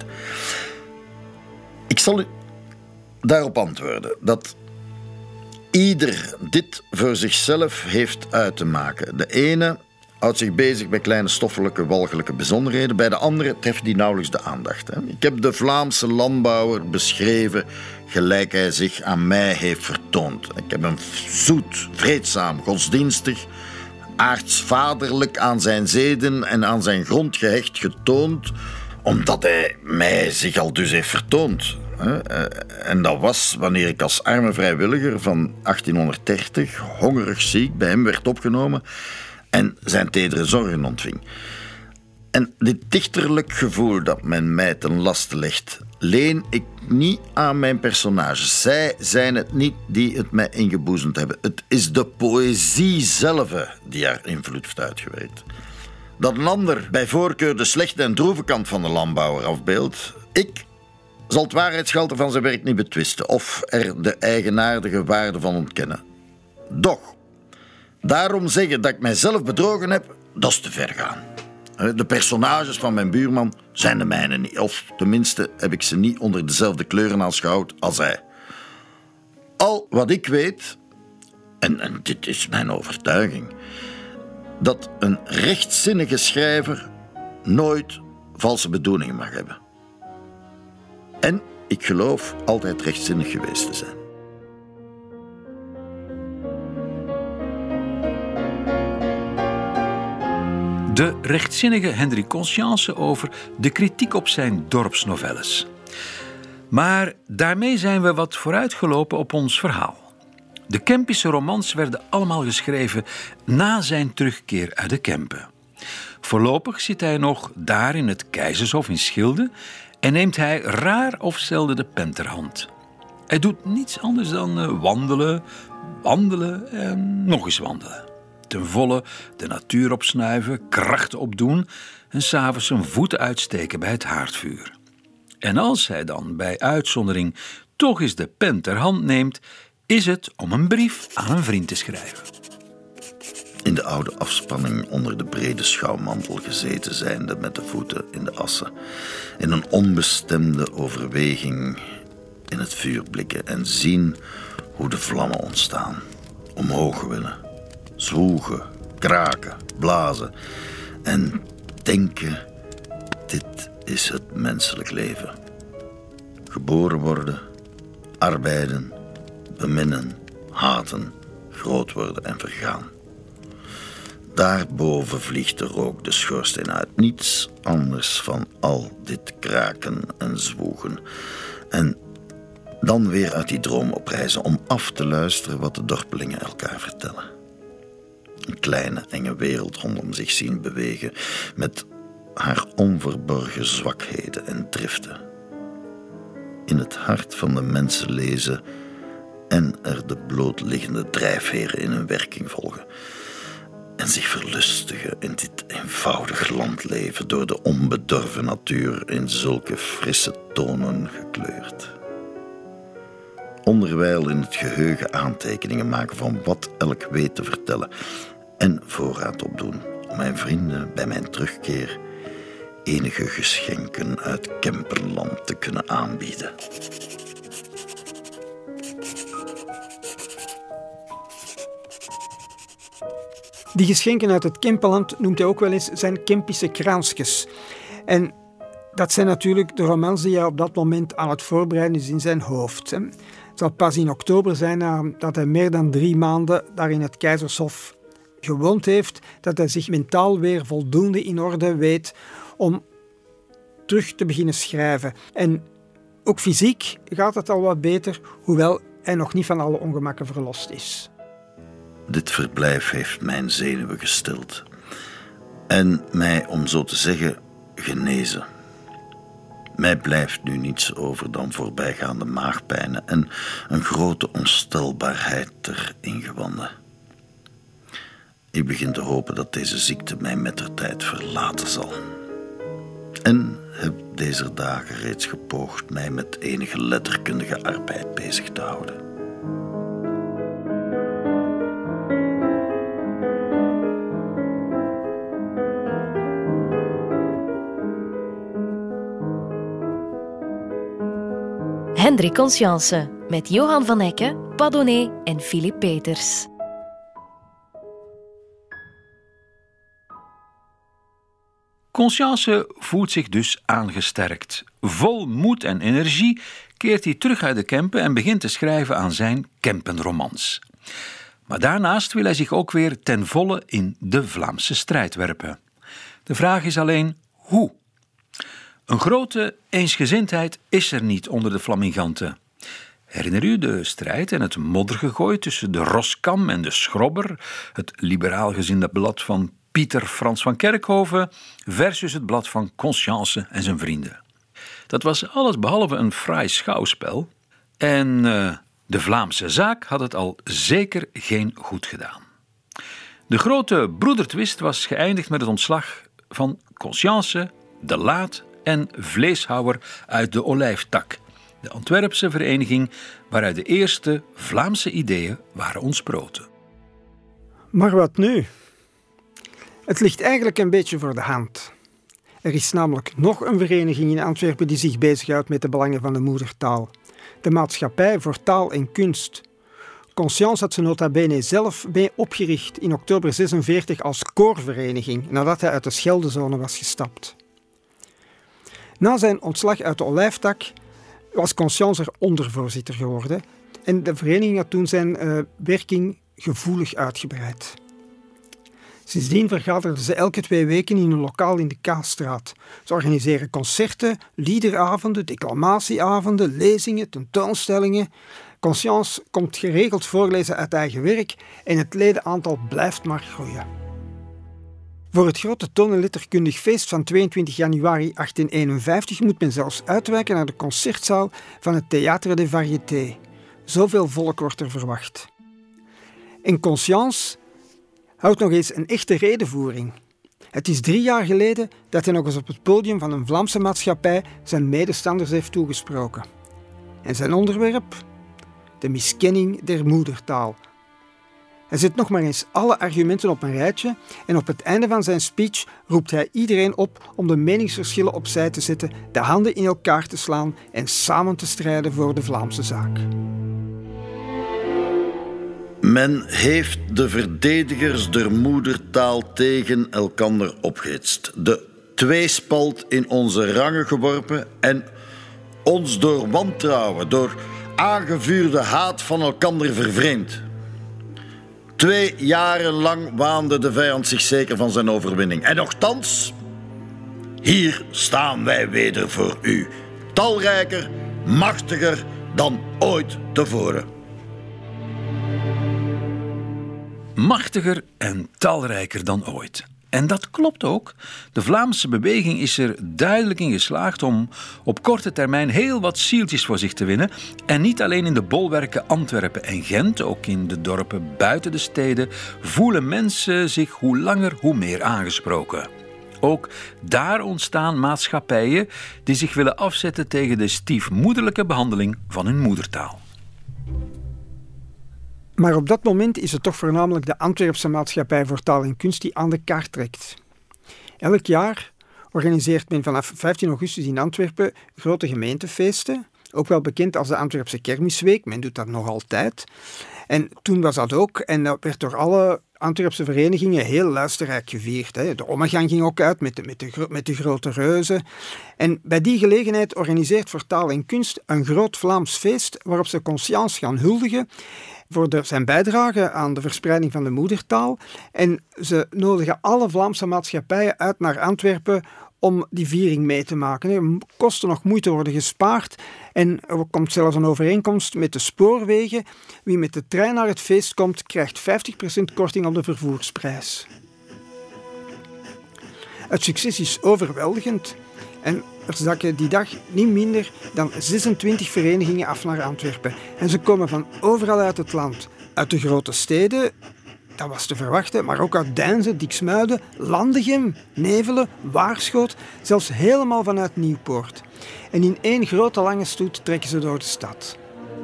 Ik zal u daarop antwoorden dat ieder dit voor zichzelf heeft uit te maken. De ene houdt zich bezig met kleine stoffelijke, walgelijke bijzonderheden. Bij de andere treft die nauwelijks de aandacht. Ik heb de Vlaamse landbouwer beschreven gelijk hij zich aan mij heeft vertoond. Ik heb hem zoet, vreedzaam, godsdienstig, aartsvaderlijk aan zijn zeden en aan zijn grond gehecht getoond, omdat hij mij zich al dus heeft vertoond. En dat was wanneer ik als arme vrijwilliger van 1830 hongerig ziek bij hem werd opgenomen en zijn tedere zorgen ontving. En dit dichterlijk gevoel dat men mij ten laste legt, leen ik niet aan mijn personages. Zij zijn het niet die het mij ingeboezemd hebben. Het is de poëzie zelf die haar invloed heeft uitgewerkt. Dat een ander bij voorkeur de slechte en droeve kant van de landbouwer afbeeldt, ik zal het waarheidsgehalte van zijn werk niet betwisten of er de eigenaardige waarde van ontkennen. Doch, daarom zeggen dat ik mijzelf bedrogen heb, dat is te ver gaan. De personages van mijn buurman zijn de mijne niet, of tenminste heb ik ze niet onder dezelfde kleuren aanschouwd als hij. Al wat ik weet, en dit is mijn overtuiging, dat een rechtzinnige schrijver nooit valse bedoelingen mag hebben. En ik geloof altijd rechtzinnig geweest te zijn. De rechtzinnige Hendrik Conscience over de kritiek op zijn dorpsnovelles. Maar daarmee zijn we wat vooruitgelopen op ons verhaal. De Kempische romans werden allemaal geschreven na zijn terugkeer uit de Kempen. Voorlopig zit hij nog daar in het Keizershof in Schilde en neemt hij raar of zelden de pen ter hand. Hij doet niets anders dan wandelen en nog eens wandelen. Ten volle de natuur opsnuiven, krachten opdoen en 's avonds zijn voeten uitsteken bij het haardvuur. En als hij dan bij uitzondering toch eens de pen ter hand neemt, is het om een brief aan een vriend te schrijven. In de oude afspanning onder de brede schouwmantel gezeten zijnde met de voeten in de assen, in een onbestemde overweging in het vuur blikken en zien hoe de vlammen ontstaan, omhoog willen, zwoegen, kraken, blazen en denken, dit is het menselijk leven. Geboren worden, arbeiden, beminnen, haten, groot worden en vergaan. Daarboven vliegt de rook de schoorsteen uit. Niets anders van al dit kraken en zwoegen. En dan weer uit die droom oprijzen om af te luisteren wat de dorpelingen elkaar vertellen. Een kleine, enge wereld rondom zich zien bewegen met haar onverborgen zwakheden en driften. In het hart van de mensen lezen en er de blootliggende drijfveren in hun werking volgen. En zich verlustigen in dit eenvoudig landleven door de onbedorven natuur in zulke frisse tonen gekleurd. Onderwijl in het geheugen aantekeningen maken van wat elk weet te vertellen en voorraad opdoen om mijn vrienden bij mijn terugkeer enige geschenken uit Kempenland te kunnen aanbieden. Die geschenken uit het Kempenland noemt hij ook wel eens zijn Kempische kraansjes. En dat zijn natuurlijk de romans die hij op dat moment aan het voorbereiden is in zijn hoofd. Het zal pas in oktober zijn nadat hij meer dan 3 maanden daar in het Keizershof gewoond heeft, dat hij zich mentaal weer voldoende in orde weet om terug te beginnen schrijven. En ook fysiek gaat het al wat beter, hoewel hij nog niet van alle ongemakken verlost is. Dit verblijf heeft mijn zenuwen gestild en mij, om zo te zeggen, genezen. Mij blijft nu niets over dan voorbijgaande maagpijnen en een grote onstelbaarheid ter ingewanden. Ik begin te hopen dat deze ziekte mij mettertijd verlaten zal. En heb deze dagen reeds gepoogd mij met enige letterkundige arbeid bezig te houden. Hendrik Conscience met Johan van Ecke, Padonnet en Philippe Peters. Conscience voelt zich dus aangesterkt. Vol moed en energie keert hij terug uit de Kempen en begint te schrijven aan zijn Kempenromans. Maar daarnaast wil hij zich ook weer ten volle in de Vlaamse strijd werpen. De vraag is alleen hoe. Een grote eensgezindheid is er niet onder de Flaminganten. Herinner u de strijd en het moddergegooi tussen de Roskam en de Schrobber, het liberaal gezinde blad van Pieter Frans van Kerkhoven versus het blad van Conscience en zijn vrienden. Dat was alles behalve een fraai schouwspel en de Vlaamse zaak had het al zeker geen goed gedaan. De grote broedertwist was geëindigd met het ontslag van Conscience, De Laat en Vleeshouwer uit de Olijftak, de Antwerpse vereniging waaruit de eerste Vlaamse ideeën waren ontsproten. Maar wat nu? Het ligt eigenlijk een beetje voor de hand. Er is namelijk nog een vereniging in Antwerpen die zich bezighoudt met de belangen van de moedertaal. De Maatschappij voor Taal en Kunst. Conscience had ze nota bene zelf mee opgericht in oktober 1946 als koorvereniging, nadat hij uit de Scheldezone was gestapt. Na zijn ontslag uit de Olijftak was Conscience er ondervoorzitter geworden en de vereniging had toen zijn werking gevoelig uitgebreid. Sindsdien vergaderden ze elke 2 weken in een lokaal in de Kaasstraat. Ze organiseren concerten, liederavonden, declamatieavonden, lezingen, tentoonstellingen. Conscience komt geregeld voorlezen uit eigen werk en het ledenaantal blijft maar groeien. Voor het grote toon- en letterkundig feest van 22 januari 1851 moet men zelfs uitwijken naar de concertzaal van het Théâtre des Variétés. Zoveel volk wordt er verwacht. En Conscience houdt nog eens een echte redevoering. Het is 3 jaar geleden dat hij nog eens op het podium van een Vlaamse maatschappij zijn medestanders heeft toegesproken. En zijn onderwerp? De miskenning der moedertaal. Hij zet nog maar eens alle argumenten op een rijtje en op het einde van zijn speech roept hij iedereen op om de meningsverschillen opzij te zetten, de handen in elkaar te slaan en samen te strijden voor de Vlaamse zaak. Men heeft de verdedigers der moedertaal tegen elkander opgehitst, de tweespalt in onze rangen geworpen en ons door wantrouwen, door aangevuurde haat van elkander vervreemd. 2 jaren lang waande de vijand zich zeker van zijn overwinning. En nochtans, hier staan wij weder voor u, talrijker, machtiger dan ooit tevoren. Machtiger en talrijker dan ooit. En dat klopt ook. De Vlaamse beweging is er duidelijk in geslaagd om op korte termijn heel wat zieltjes voor zich te winnen. En niet alleen in de bolwerken Antwerpen en Gent, ook in de dorpen buiten de steden voelen mensen zich hoe langer hoe meer aangesproken. Ook daar ontstaan maatschappijen die zich willen afzetten tegen de stiefmoederlijke behandeling van hun moedertaal. Maar op dat moment is het toch voornamelijk de Antwerpse Maatschappij voor Taal en Kunst die aan de kaart trekt. Elk jaar organiseert men vanaf 15 augustus in Antwerpen grote gemeentefeesten, ook wel bekend als de Antwerpse Kermisweek. Men doet dat nog altijd. En toen was dat ook, en dat werd door alle Antwerpse verenigingen heel luisterrijk gevierd. De ommegang ging ook uit met de grote reuzen. En bij die gelegenheid organiseert voor Taal en Kunst een groot Vlaams feest waarop ze Conscience gaan huldigen voor zijn bijdrage aan de verspreiding van de moedertaal. En ze nodigen alle Vlaamse maatschappijen uit naar Antwerpen om die viering mee te maken. Er kosten nog moeite worden gespaard en er komt zelfs een overeenkomst met de spoorwegen. Wie met de trein naar het feest komt, krijgt 50% korting op de vervoersprijs. Het succes is overweldigend en er zakken die dag niet minder dan 26 verenigingen af naar Antwerpen. En ze komen van overal uit het land. Uit de grote steden, dat was te verwachten, maar ook uit Deinze, Diksmuiden, Landegem, Nevelen, Waarschoot, zelfs helemaal vanuit Nieuwpoort. En in één grote lange stoet trekken ze door de stad.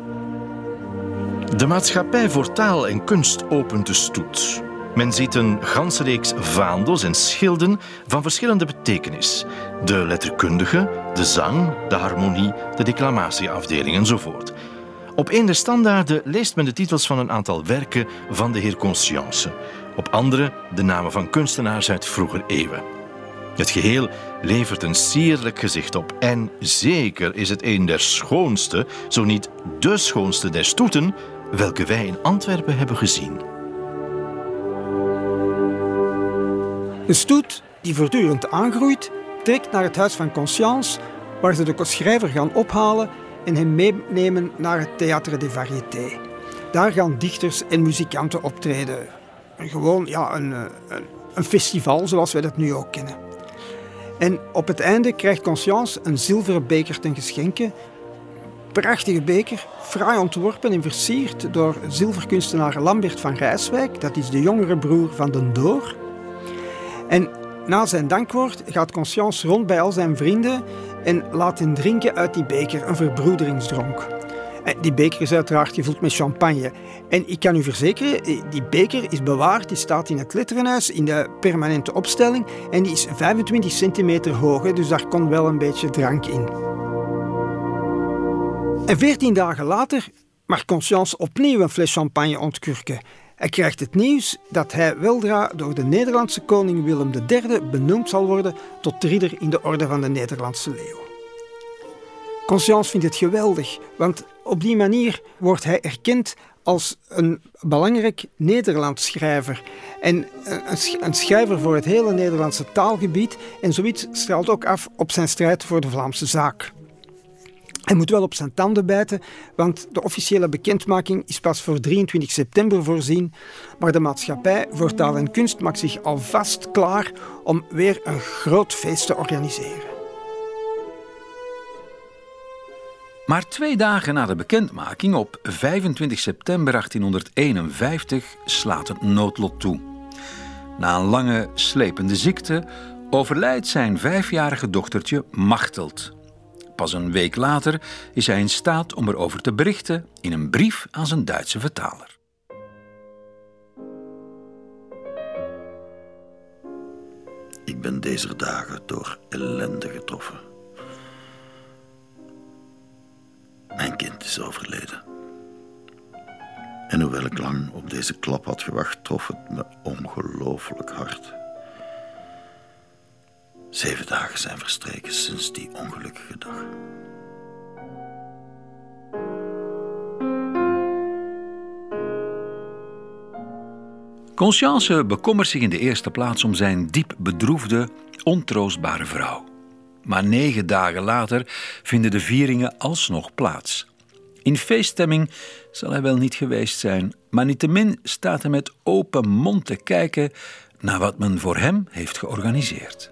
De Maatschappij voor Taal en Kunst opent de stoet. Men ziet een ganse reeks vaandels en schilden van verschillende betekenis. De letterkundige, de zang, de harmonie, de declamatieafdeling enzovoort. Op een der standaarden leest men de titels van een aantal werken van de heer Conscience. Op andere de namen van kunstenaars uit vroeger eeuwen. Het geheel levert een sierlijk gezicht op en zeker is het een der schoonste, zo niet de schoonste der stoeten, welke wij in Antwerpen hebben gezien. De stoet, die voortdurend aangroeit, trekt naar het huis van Conscience, waar ze de schrijver gaan ophalen en hem meenemen naar het Théâtre des Variétés. Daar gaan dichters en muzikanten optreden. Gewoon een festival zoals wij dat nu ook kennen. En op het einde krijgt Conscience een zilveren beker ten geschenke. Prachtige beker, fraai ontworpen en versierd door zilverkunstenaar Lambert van Rijswijk. Dat is de jongere broer van Den Door. En na zijn dankwoord gaat Conscience rond bij al zijn vrienden en laat hen drinken uit die beker, een verbroederingsdronk. Die beker is uiteraard gevuld met champagne. En ik kan u verzekeren, die beker is bewaard, die staat in het letterenhuis in de permanente opstelling en die is 25 centimeter hoog, dus daar kon wel een beetje drank in. En 14 dagen later mag Conscience opnieuw een fles champagne ontkurken. Hij krijgt het nieuws dat hij weldra door de Nederlandse koning Willem III benoemd zal worden tot ridder in de orde van de Nederlandse Leeuw. Conscience vindt het geweldig, want op die manier wordt hij erkend als een belangrijk Nederlands schrijver. En een schrijver voor het hele Nederlandse taalgebied. En zoiets straalt ook af op zijn strijd voor de Vlaamse zaak. Hij moet wel op zijn tanden bijten, want de officiële bekendmaking is pas voor 23 september voorzien. Maar de Maatschappij voor Taal en Kunst maakt zich alvast klaar om weer een groot feest te organiseren. Maar 2 dagen na de bekendmaking, op 25 september 1851, slaat het noodlot toe. Na een lange, slepende ziekte overlijdt zijn 5-jarige dochtertje Machteld. Pas een week later is hij in staat om erover te berichten in een brief aan zijn Duitse vertaler. Ik ben deze dagen door ellende getroffen. Mijn kind is overleden. En hoewel ik lang op deze klap had gewacht, trof het me ongelooflijk hard. 7 dagen zijn verstreken sinds die ongelukkige dag. Conscience bekommert zich in de eerste plaats om zijn diep bedroefde, ontroostbare vrouw. Maar 9 dagen later vinden de vieringen alsnog plaats. In feeststemming zal hij wel niet geweest zijn, maar niettemin staat hij met open mond te kijken naar wat men voor hem heeft georganiseerd.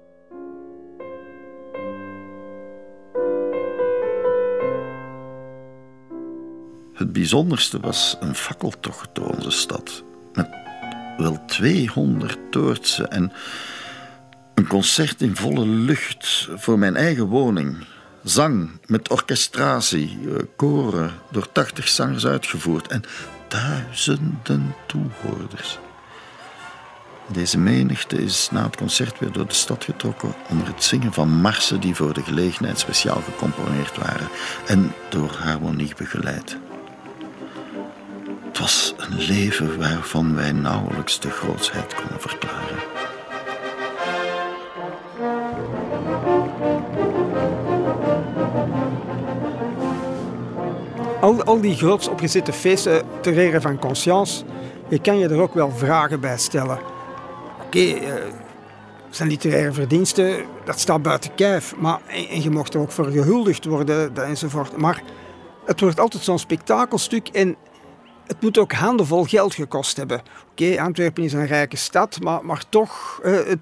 Het bijzonderste was een fakkeltocht door onze stad. Met wel 200 toortsen en een concert in volle lucht voor mijn eigen woning. Zang met orchestratie, koren, door 80 zangers uitgevoerd en duizenden toehoorders. Deze menigte is na het concert weer door de stad getrokken onder het zingen van marsen die voor de gelegenheid speciaal gecomponeerd waren en door harmonie begeleid. Het was een leven waarvan wij nauwelijks de grootsheid konden verklaren. Al die groots opgezette feesten ter ere van Conscience, je kan je er ook wel vragen bij stellen. Oké, zijn literaire verdiensten, dat staat buiten kijf. En je mocht er ook voor gehuldigd worden enzovoort. Maar het wordt altijd zo'n spektakelstuk en het moet ook handenvol geld gekost hebben. Oké, Antwerpen is een rijke stad, maar toch,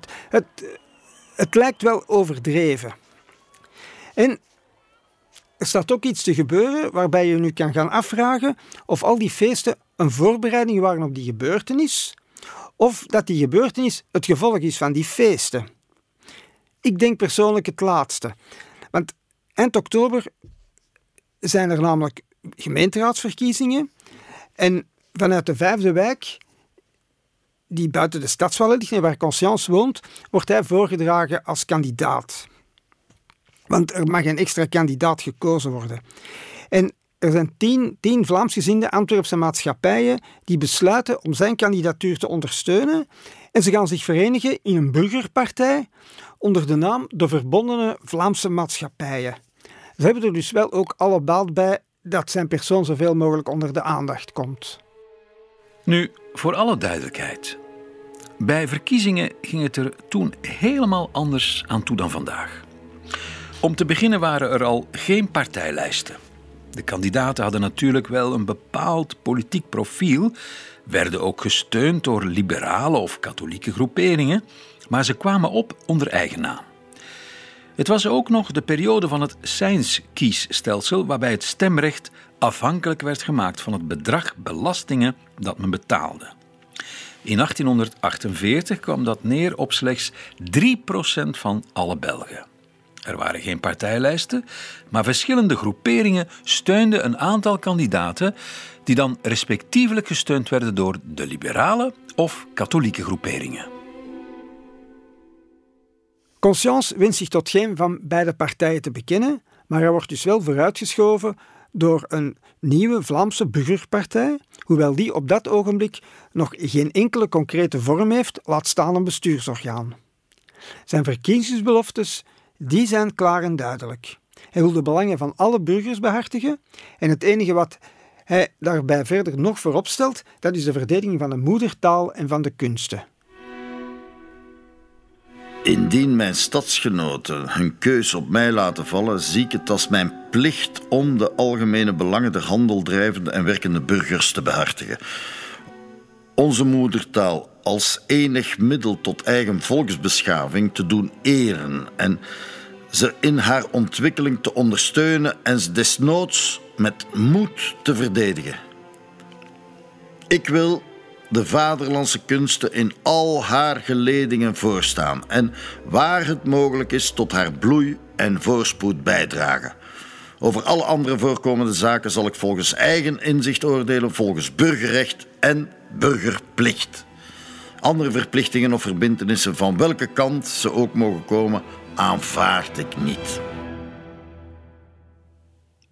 het lijkt wel overdreven. En er staat ook iets te gebeuren waarbij je nu kan gaan afvragen of al die feesten een voorbereiding waren op die gebeurtenis, of dat die gebeurtenis het gevolg is van die feesten. Ik denk persoonlijk het laatste. Want eind oktober zijn er namelijk gemeenteraadsverkiezingen en vanuit de 5e wijk, die buiten de stadswallen ligt en waar Conscience woont, wordt hij voorgedragen als kandidaat. Want er mag een extra kandidaat gekozen worden. En er zijn 10 Vlaamsgezinde Antwerpse maatschappijen die besluiten om zijn kandidatuur te ondersteunen. En ze gaan zich verenigen in een burgerpartij onder de naam de Verbondene Vlaamse Maatschappijen. Ze hebben er dus wel ook alle baat bij dat zijn persoon zoveel mogelijk onder de aandacht komt. Nu, voor alle duidelijkheid. Bij verkiezingen ging het er toen helemaal anders aan toe dan vandaag. Om te beginnen waren er al geen partijlijsten. De kandidaten hadden natuurlijk wel een bepaald politiek profiel, werden ook gesteund door liberale of katholieke groeperingen, maar ze kwamen op onder eigen naam. Het was ook nog de periode van het Seinskiesstelsel, waarbij het stemrecht afhankelijk werd gemaakt van het bedrag belastingen dat men betaalde. In 1848 kwam dat neer op slechts 3% van alle Belgen. Er waren geen partijlijsten, maar verschillende groeperingen steunden een aantal kandidaten die dan respectievelijk gesteund werden door de liberale of katholieke groeperingen. Conscience wint zich tot geen van beide partijen te bekennen, maar hij wordt dus wel vooruitgeschoven door een nieuwe Vlaamse burgerpartij, hoewel die op dat ogenblik nog geen enkele concrete vorm heeft, laat staan een bestuursorgaan. Zijn verkiezingsbeloftes die zijn klaar en duidelijk. Hij wil de belangen van alle burgers behartigen en het enige wat hij daarbij verder nog voorop stelt, dat is de verdediging van de moedertaal en van de kunsten. Indien mijn stadsgenoten hun keus op mij laten vallen, zie ik het als mijn plicht om de algemene belangen der handeldrijvende en werkende burgers te behartigen. Onze moedertaal als enig middel tot eigen volksbeschaving te doen eren en ze in haar ontwikkeling te ondersteunen en ze desnoods met moed te verdedigen. Ik wil de vaderlandse kunsten in al haar geledingen voorstaan en waar het mogelijk is tot haar bloei en voorspoed bijdragen. Over alle andere voorkomende zaken zal ik volgens eigen inzicht oordelen, volgens burgerrecht en burgerplicht. Andere verplichtingen of verbintenissen, van welke kant ze ook mogen komen, aanvaard ik niet.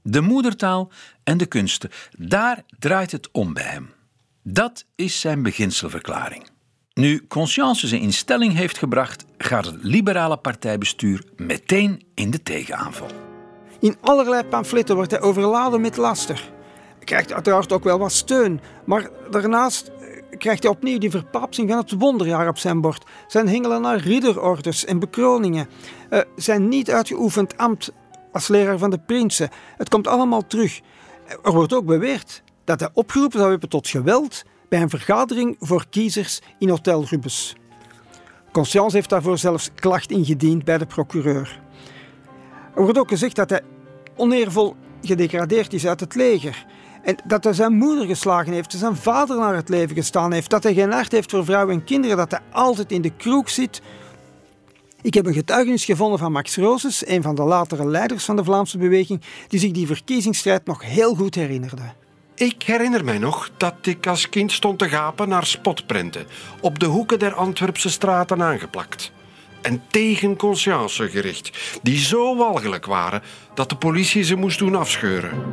De moedertaal en de kunsten, daar draait het om bij hem. Dat is zijn beginselverklaring. Nu Conscience ze in stelling heeft gebracht, gaat het liberale partijbestuur meteen in de tegenaanval. In allerlei pamfletten wordt hij overladen met laster. Hij krijgt uiteraard ook wel wat steun, maar daarnaast krijgt hij opnieuw die verpapsing van het wonderjaar op zijn bord. Zijn hengelen naar ridderordes en bekroningen. Zijn niet uitgeoefend ambt als leraar van de prinsen. Het komt allemaal terug. Er wordt ook beweerd dat hij opgeroepen zou hebben tot geweld bij een vergadering voor kiezers in Hotel Rubens. Conscience heeft daarvoor zelfs klacht ingediend bij de procureur. Er wordt ook gezegd dat hij oneervol gedegradeerd is uit het leger. En dat hij zijn moeder geslagen heeft, zijn vader naar het leven gestaan heeft, dat hij geen hart heeft voor vrouwen en kinderen, dat hij altijd in de kroeg zit. Ik heb een getuigenis gevonden van Max Rozes, een van de latere leiders van de Vlaamse beweging, die zich die verkiezingsstrijd nog heel goed herinnerde. Ik herinner mij nog dat ik als kind stond te gapen naar spotprenten, op de hoeken der Antwerpse straten aangeplakt. En tegen Conscience gericht, die zo walgelijk waren dat de politie ze moest doen afscheuren.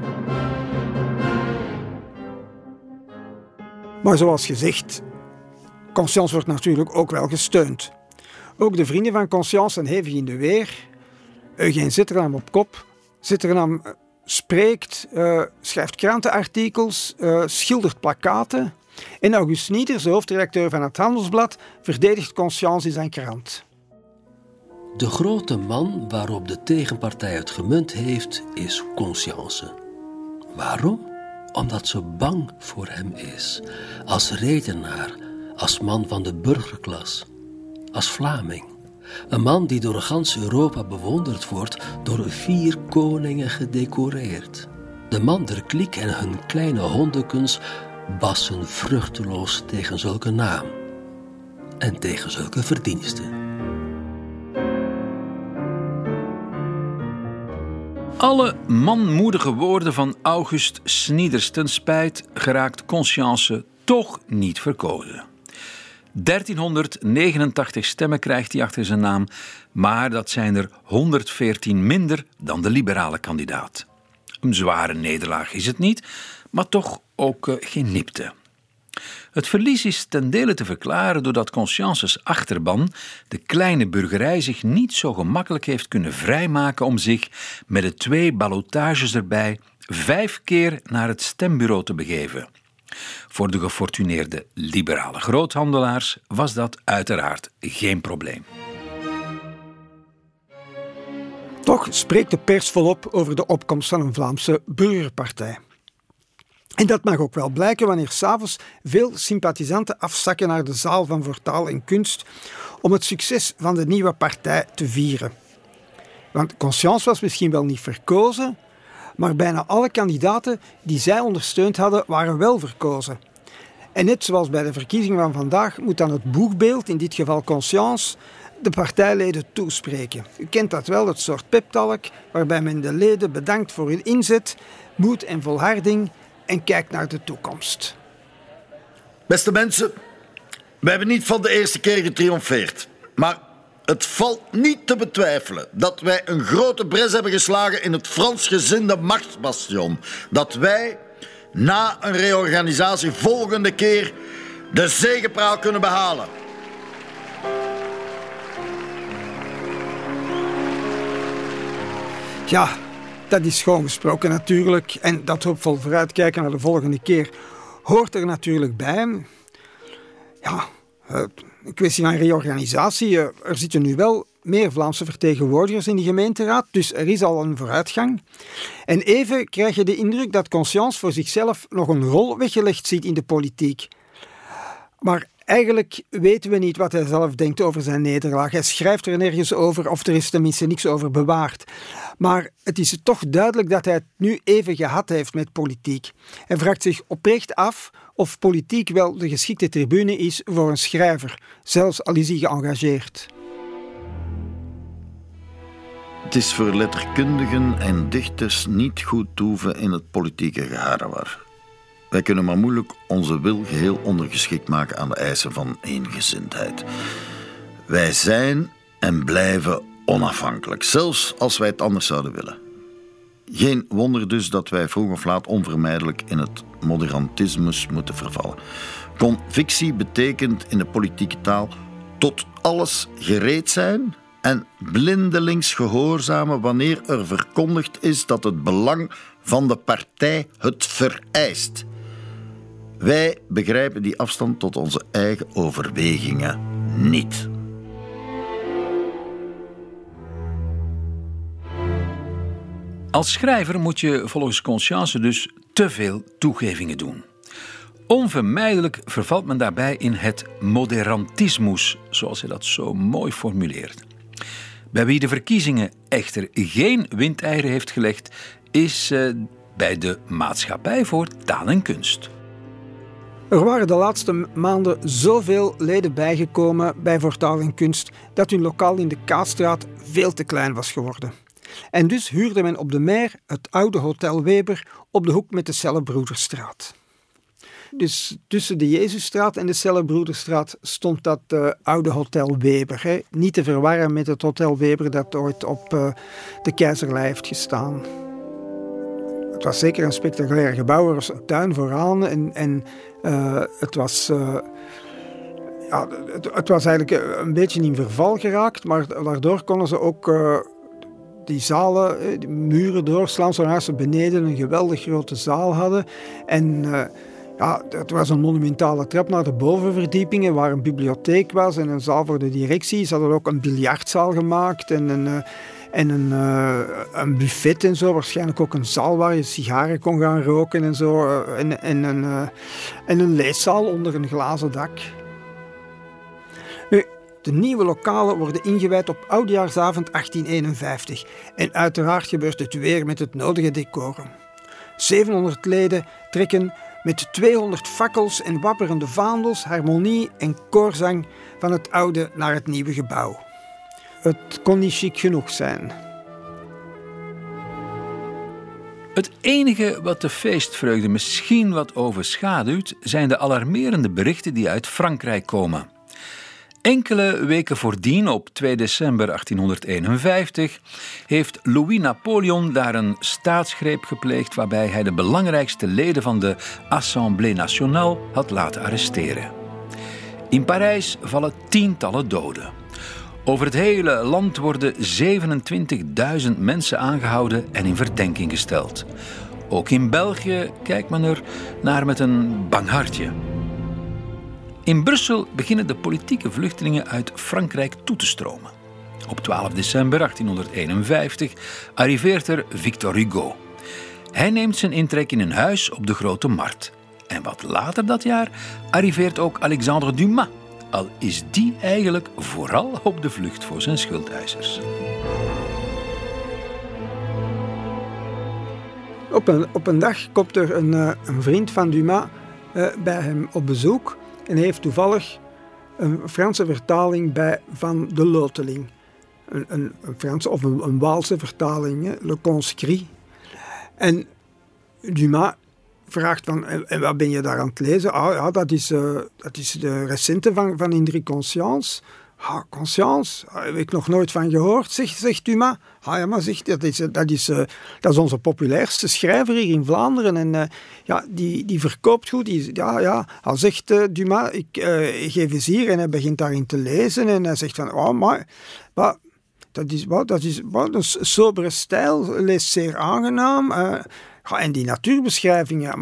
Maar zoals gezegd, Conscience wordt natuurlijk ook wel gesteund. Ook de vrienden van Conscience zijn hevig in de weer. Eugène Zitternaam op kop. Zitternaam spreekt, schrijft krantenartikels, schildert plakkaten. En August Nieders, de hoofdredacteur van het Handelsblad, verdedigt Conscience in zijn krant. De grote man waarop de tegenpartij het gemunt heeft, is Conscience. Waarom? Omdat ze bang voor hem is. Als redenaar, als man van de burgerklas, als Vlaming. Een man die door gans Europa bewonderd wordt, door 4 koningen gedecoreerd. De man der kliek en hun kleine hondekens bassen vruchteloos tegen zulke naam. En tegen zulke verdiensten. Alle manmoedige woorden van August Snieders ten spijt geraakt Conscience toch niet verkozen. 1389 stemmen krijgt hij achter zijn naam, maar dat zijn er 114 minder dan de liberale kandidaat. Een zware nederlaag is het niet, maar toch ook geen nipte. Het verlies is ten dele te verklaren doordat Conscience's achterban, de kleine burgerij, zich niet zo gemakkelijk heeft kunnen vrijmaken om zich met de 2 ballotages erbij 5 keer naar het stembureau te begeven. Voor de gefortuneerde liberale groothandelaars was dat uiteraard geen probleem. Toch spreekt de pers volop over de opkomst van een Vlaamse burgerpartij. En dat mag ook wel blijken wanneer 's avonds veel sympathisanten afzakken naar de zaal van voor taal en kunst om het succes van de nieuwe partij te vieren. Want Conscience was misschien wel niet verkozen, maar bijna alle kandidaten die zij ondersteund hadden, waren wel verkozen. En net zoals bij de verkiezingen van vandaag moet dan het boegbeeld, in dit geval Conscience, de partijleden toespreken. U kent dat wel, het soort peptalk waarbij men de leden bedankt voor hun inzet, moed en volharding en kijkt naar de toekomst. Beste mensen, we hebben niet van de eerste keer getriomfeerd. Maar het valt niet te betwijfelen dat wij een grote bres hebben geslagen in het Fransgezinde machtsbastion. Dat wij na een reorganisatie volgende keer de zegepraal kunnen behalen. Ja, dat is gewoon gesproken natuurlijk. En dat hoopvol vooruitkijken naar de volgende keer hoort er natuurlijk bij. Ja, een kwestie van reorganisatie. Er zitten nu wel meer Vlaamse vertegenwoordigers in de gemeenteraad, dus er is al een vooruitgang. En even krijg je de indruk dat Conscience voor zichzelf nog een rol weggelegd ziet in de politiek. Maar eigenlijk weten we niet wat hij zelf denkt over zijn nederlaag. Hij schrijft er nergens over, of er is tenminste niks over bewaard. Maar het is toch duidelijk dat hij het nu even gehad heeft met politiek. Hij vraagt zich oprecht af of politiek wel de geschikte tribune is voor een schrijver, zelfs al is hij geëngageerd. Het is voor letterkundigen en dichters niet goed toeven in het politieke geharrewar. Wij kunnen maar moeilijk onze wil geheel ondergeschikt maken aan de eisen van eengezindheid. Wij zijn en blijven onafhankelijk, zelfs als wij het anders zouden willen. Geen wonder dus dat wij vroeg of laat onvermijdelijk in het moderantismus moeten vervallen. Convictie betekent in de politieke taal tot alles gereed zijn en blindelings gehoorzamen wanneer er verkondigd is dat het belang van de partij het vereist. Wij begrijpen die afstand tot onze eigen overwegingen niet. Als schrijver moet je volgens Conscience dus te veel toegevingen doen. Onvermijdelijk vervalt men daarbij in het moderantismus, zoals hij dat zo mooi formuleert. Bij wie de verkiezingen echter geen windeieren heeft gelegd, is bij de Maatschappij voor Taal en Kunst. Er waren de laatste maanden zoveel leden bijgekomen bij Voor Taal en Kunst dat hun lokaal in de Kaatstraat veel te klein was geworden. En dus huurde men op de Meer het oude Hotel Weber op de hoek met de Cellebroederstraat. Dus tussen de Jezusstraat en de Cellebroederstraat stond dat oude Hotel Weber. Hè. Niet te verwarren met het Hotel Weber dat ooit op de Keizerlei heeft gestaan. Het was zeker een spectaculair gebouw, er was een tuin vooraan en het was eigenlijk een beetje in verval geraakt, maar daardoor konden ze ook die zalen, de muren doorslaan, zodat ze beneden een geweldig grote zaal hadden. En het was een monumentale trap naar de bovenverdiepingen, waar een bibliotheek was en een zaal voor de directie. Ze hadden ook een biljartzaal gemaakt en een buffet en zo. Waarschijnlijk ook een zaal waar je sigaren kon gaan roken en zo. En een leeszaal onder een glazen dak. Nu, de nieuwe lokalen worden ingewijd op oudejaarsavond 1851. En uiteraard gebeurt het weer met het nodige decorum. 700 leden trekken met 200 fakkels en wapperende vaandels, harmonie en koorzang van het oude naar het nieuwe gebouw. Het kon niet chic genoeg zijn. Het enige wat de feestvreugde misschien wat overschaduwt, zijn de alarmerende berichten die uit Frankrijk komen. Enkele weken voordien, op 2 december 1851, heeft Louis Napoleon daar een staatsgreep gepleegd waarbij hij de belangrijkste leden van de Assemblée Nationale had laten arresteren. In Parijs vallen tientallen doden. Over het hele land worden 27.000 mensen aangehouden en in verdenking gesteld. Ook in België kijkt men er naar met een bang hartje. In Brussel beginnen de politieke vluchtelingen uit Frankrijk toe te stromen. Op 12 december 1851 arriveert er Victor Hugo. Hij neemt zijn intrek in een huis op de Grote Markt. En wat later dat jaar arriveert ook Alexandre Dumas, al is die eigenlijk vooral op de vlucht voor zijn schuldeisers. Op een dag komt er een vriend van Dumas bij hem op bezoek en hij heeft toevallig een Franse vertaling van De Loteling. Een Franse of een Waalse vertaling, Le Conscrit. En Dumas vraagt van, en wat ben je daar aan het lezen? Dat is de recente van Henri Conscience. Conscience? Daar heb ik nog nooit van gehoord, zegt Dumas. Ja, maar zegt, dat is onze populairste schrijver hier in Vlaanderen. En die verkoopt goed. Hij zegt Dumas, ik geef eens hier. En hij begint daarin te lezen. En hij zegt van, dat is een sobere stijl. Leest zeer aangenaam. En die natuurbeschrijvingen,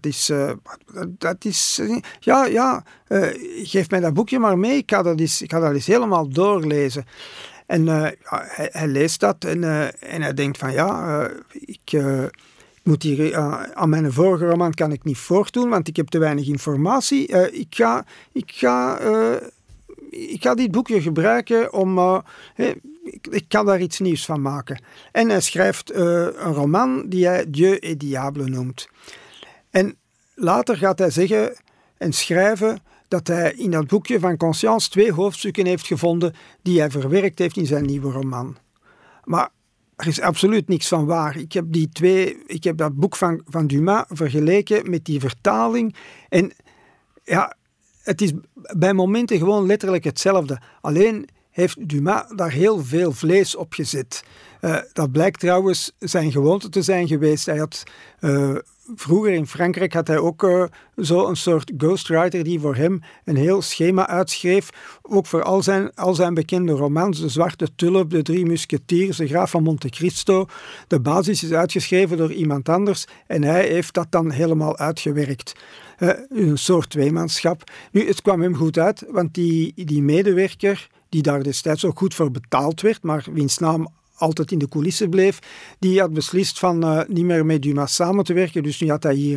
geef mij dat boekje maar mee, ik ga dat eens helemaal doorlezen. En hij leest dat en hij denkt van ik moet hier aan mijn vorige roman kan ik niet voortdoen, want ik heb te weinig informatie. Ik ga dit boekje gebruiken om... Ik kan daar iets nieuws van maken. En hij schrijft een roman die hij Dieu et Diable noemt. En later gaat hij zeggen en schrijven dat hij in dat boekje van Conscience 2 hoofdstukken heeft gevonden die hij verwerkt heeft in zijn nieuwe roman. Maar er is absoluut niks van waar. Ik heb dat boek van Dumas vergeleken met die vertaling. En ja, het is bij momenten gewoon letterlijk hetzelfde. Alleen heeft Dumas daar heel veel vlees op gezet. Dat blijkt trouwens zijn gewoonte te zijn geweest. Hij had... Vroeger in Frankrijk had hij ook zo een soort ghostwriter die voor hem een heel schema uitschreef. Ook voor al zijn bekende romans. De Zwarte Tulp, De Drie Musketiers, De Graaf van Monte Cristo. De basis is uitgeschreven door iemand anders en hij heeft dat dan helemaal uitgewerkt. Een soort tweemanschap. Nu, het kwam hem goed uit, want die medewerker, die daar destijds ook goed voor betaald werd, maar wiens naam altijd in de coulissen bleef, die had beslist van niet meer met Dumas samen te werken. Dus nu had hij hier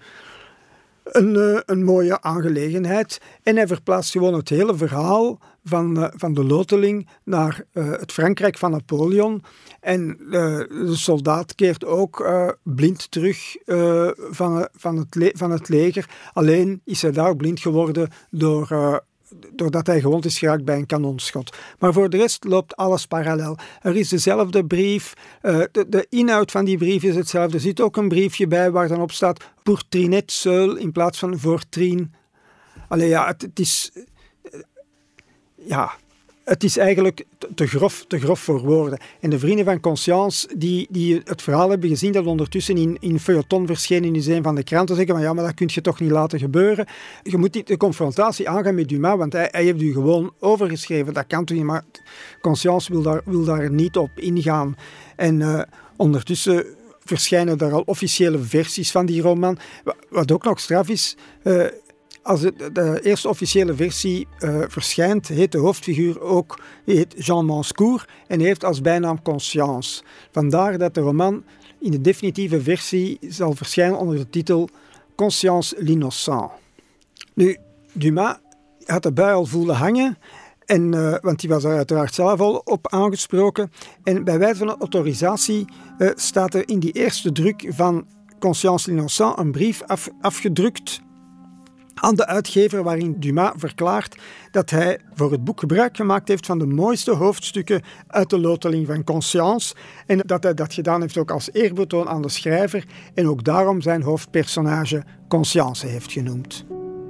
een mooie aangelegenheid. En hij verplaatst gewoon het hele verhaal van de loteling naar het Frankrijk van Napoleon. En de soldaat keert ook blind terug van het leger. Alleen is hij daar blind geworden doordat hij gewond is geraakt bij een kanonschot. Maar voor de rest loopt alles parallel. Er is dezelfde brief. De inhoud van die brief is hetzelfde. Er zit ook een briefje bij waar dan op staat pour Trinette seul in plaats van voor Trien. Allee, ja, het is... Ja... Het is eigenlijk te grof voor woorden. En de vrienden van Conscience die het verhaal hebben gezien, dat ondertussen in feuilleton verschenen is een van de kranten, zeggen van ja, maar dat kun je toch niet laten gebeuren. Je moet niet de confrontatie aangaan met Dumas, want hij heeft u gewoon overgeschreven. Dat kan toch niet, maar Conscience wil daar niet op ingaan. En ondertussen verschijnen er al officiële versies van die roman. Wat ook nog straf is... Als de eerste officiële versie verschijnt, heet de hoofdfiguur ook Jean Manscourt en heeft als bijnaam Conscience. Vandaar dat de roman in de definitieve versie zal verschijnen onder de titel Conscience l'Innocent. Nu, Dumas had de bui al voelen hangen, want die was er uiteraard zelf al op aangesproken. En bij wijze van autorisatie staat er in die eerste druk van Conscience l'Innocent een brief afgedrukt aan de uitgever waarin Dumas verklaart dat hij voor het boek gebruik gemaakt heeft van de mooiste hoofdstukken uit de loteling van Conscience en dat hij dat gedaan heeft ook als eerbetoon aan de schrijver en ook daarom zijn hoofdpersonage Conscience heeft genoemd.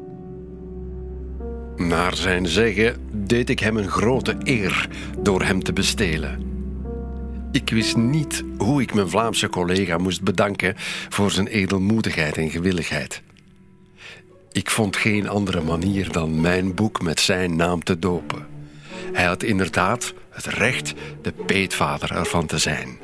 Naar zijn zeggen deed ik hem een grote eer door hem te bestelen. Ik wist niet hoe ik mijn Vlaamse collega moest bedanken voor zijn edelmoedigheid en gewilligheid. Ik vond geen andere manier dan mijn boek met zijn naam te dopen. Hij had inderdaad het recht de peetvader ervan te zijn.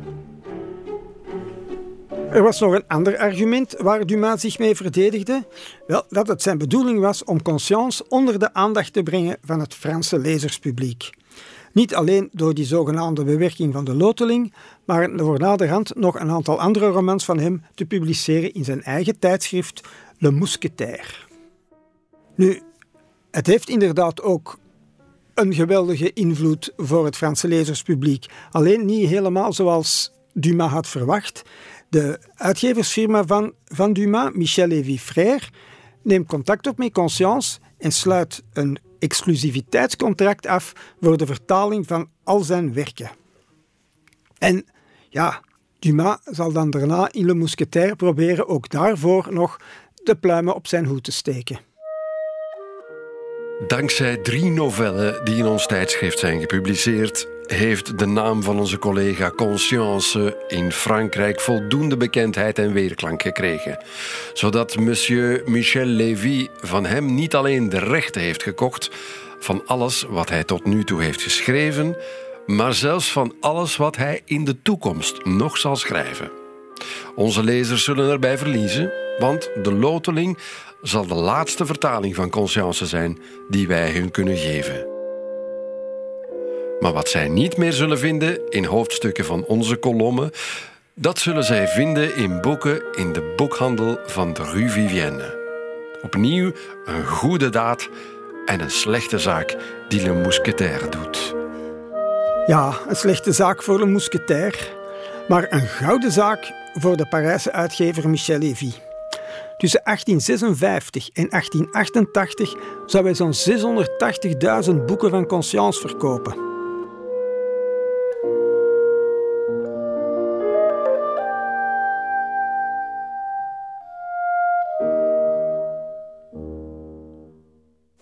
Er was nog een ander argument waar Dumas zich mee verdedigde. Wel, dat het zijn bedoeling was om Conscience onder de aandacht te brengen van het Franse lezerspubliek. Niet alleen door die zogenaamde bewerking van de loteling, maar door naderhand nog een aantal andere romans van hem te publiceren in zijn eigen tijdschrift Le Mousquetaire. Nu, het heeft inderdaad ook een geweldige invloed voor het Franse lezerspubliek. Alleen niet helemaal zoals Dumas had verwacht. De uitgeversfirma van Dumas, Michel Lévy Frères, neemt contact op met Conscience en sluit een exclusiviteitscontract af voor de vertaling van al zijn werken. En ja, Dumas zal dan daarna in Le Mousquetaire proberen ook daarvoor nog de pluimen op zijn hoed te steken. Dankzij 3 novellen die in ons tijdschrift zijn gepubliceerd, heeft de naam van onze collega Conscience in Frankrijk voldoende bekendheid en weerklank gekregen, zodat monsieur Michel Lévy van hem niet alleen de rechten heeft gekocht van alles wat hij tot nu toe heeft geschreven, maar zelfs van alles wat hij in de toekomst nog zal schrijven. Onze lezers zullen erbij verliezen, want de loteling zal de laatste vertaling van Conscience zijn die wij hun kunnen geven. Maar wat zij niet meer zullen vinden in hoofdstukken van onze kolommen, dat zullen zij vinden in boeken in de boekhandel van de Rue Vivienne. Opnieuw een goede daad en een slechte zaak die Le Mousquetaire doet. Ja, een slechte zaak voor Le Mousquetaire, maar een gouden zaak voor de Parijse uitgever Michel Lévy. Tussen 1856 en 1888 zou hij zo'n 680.000 boeken van Conscience verkopen.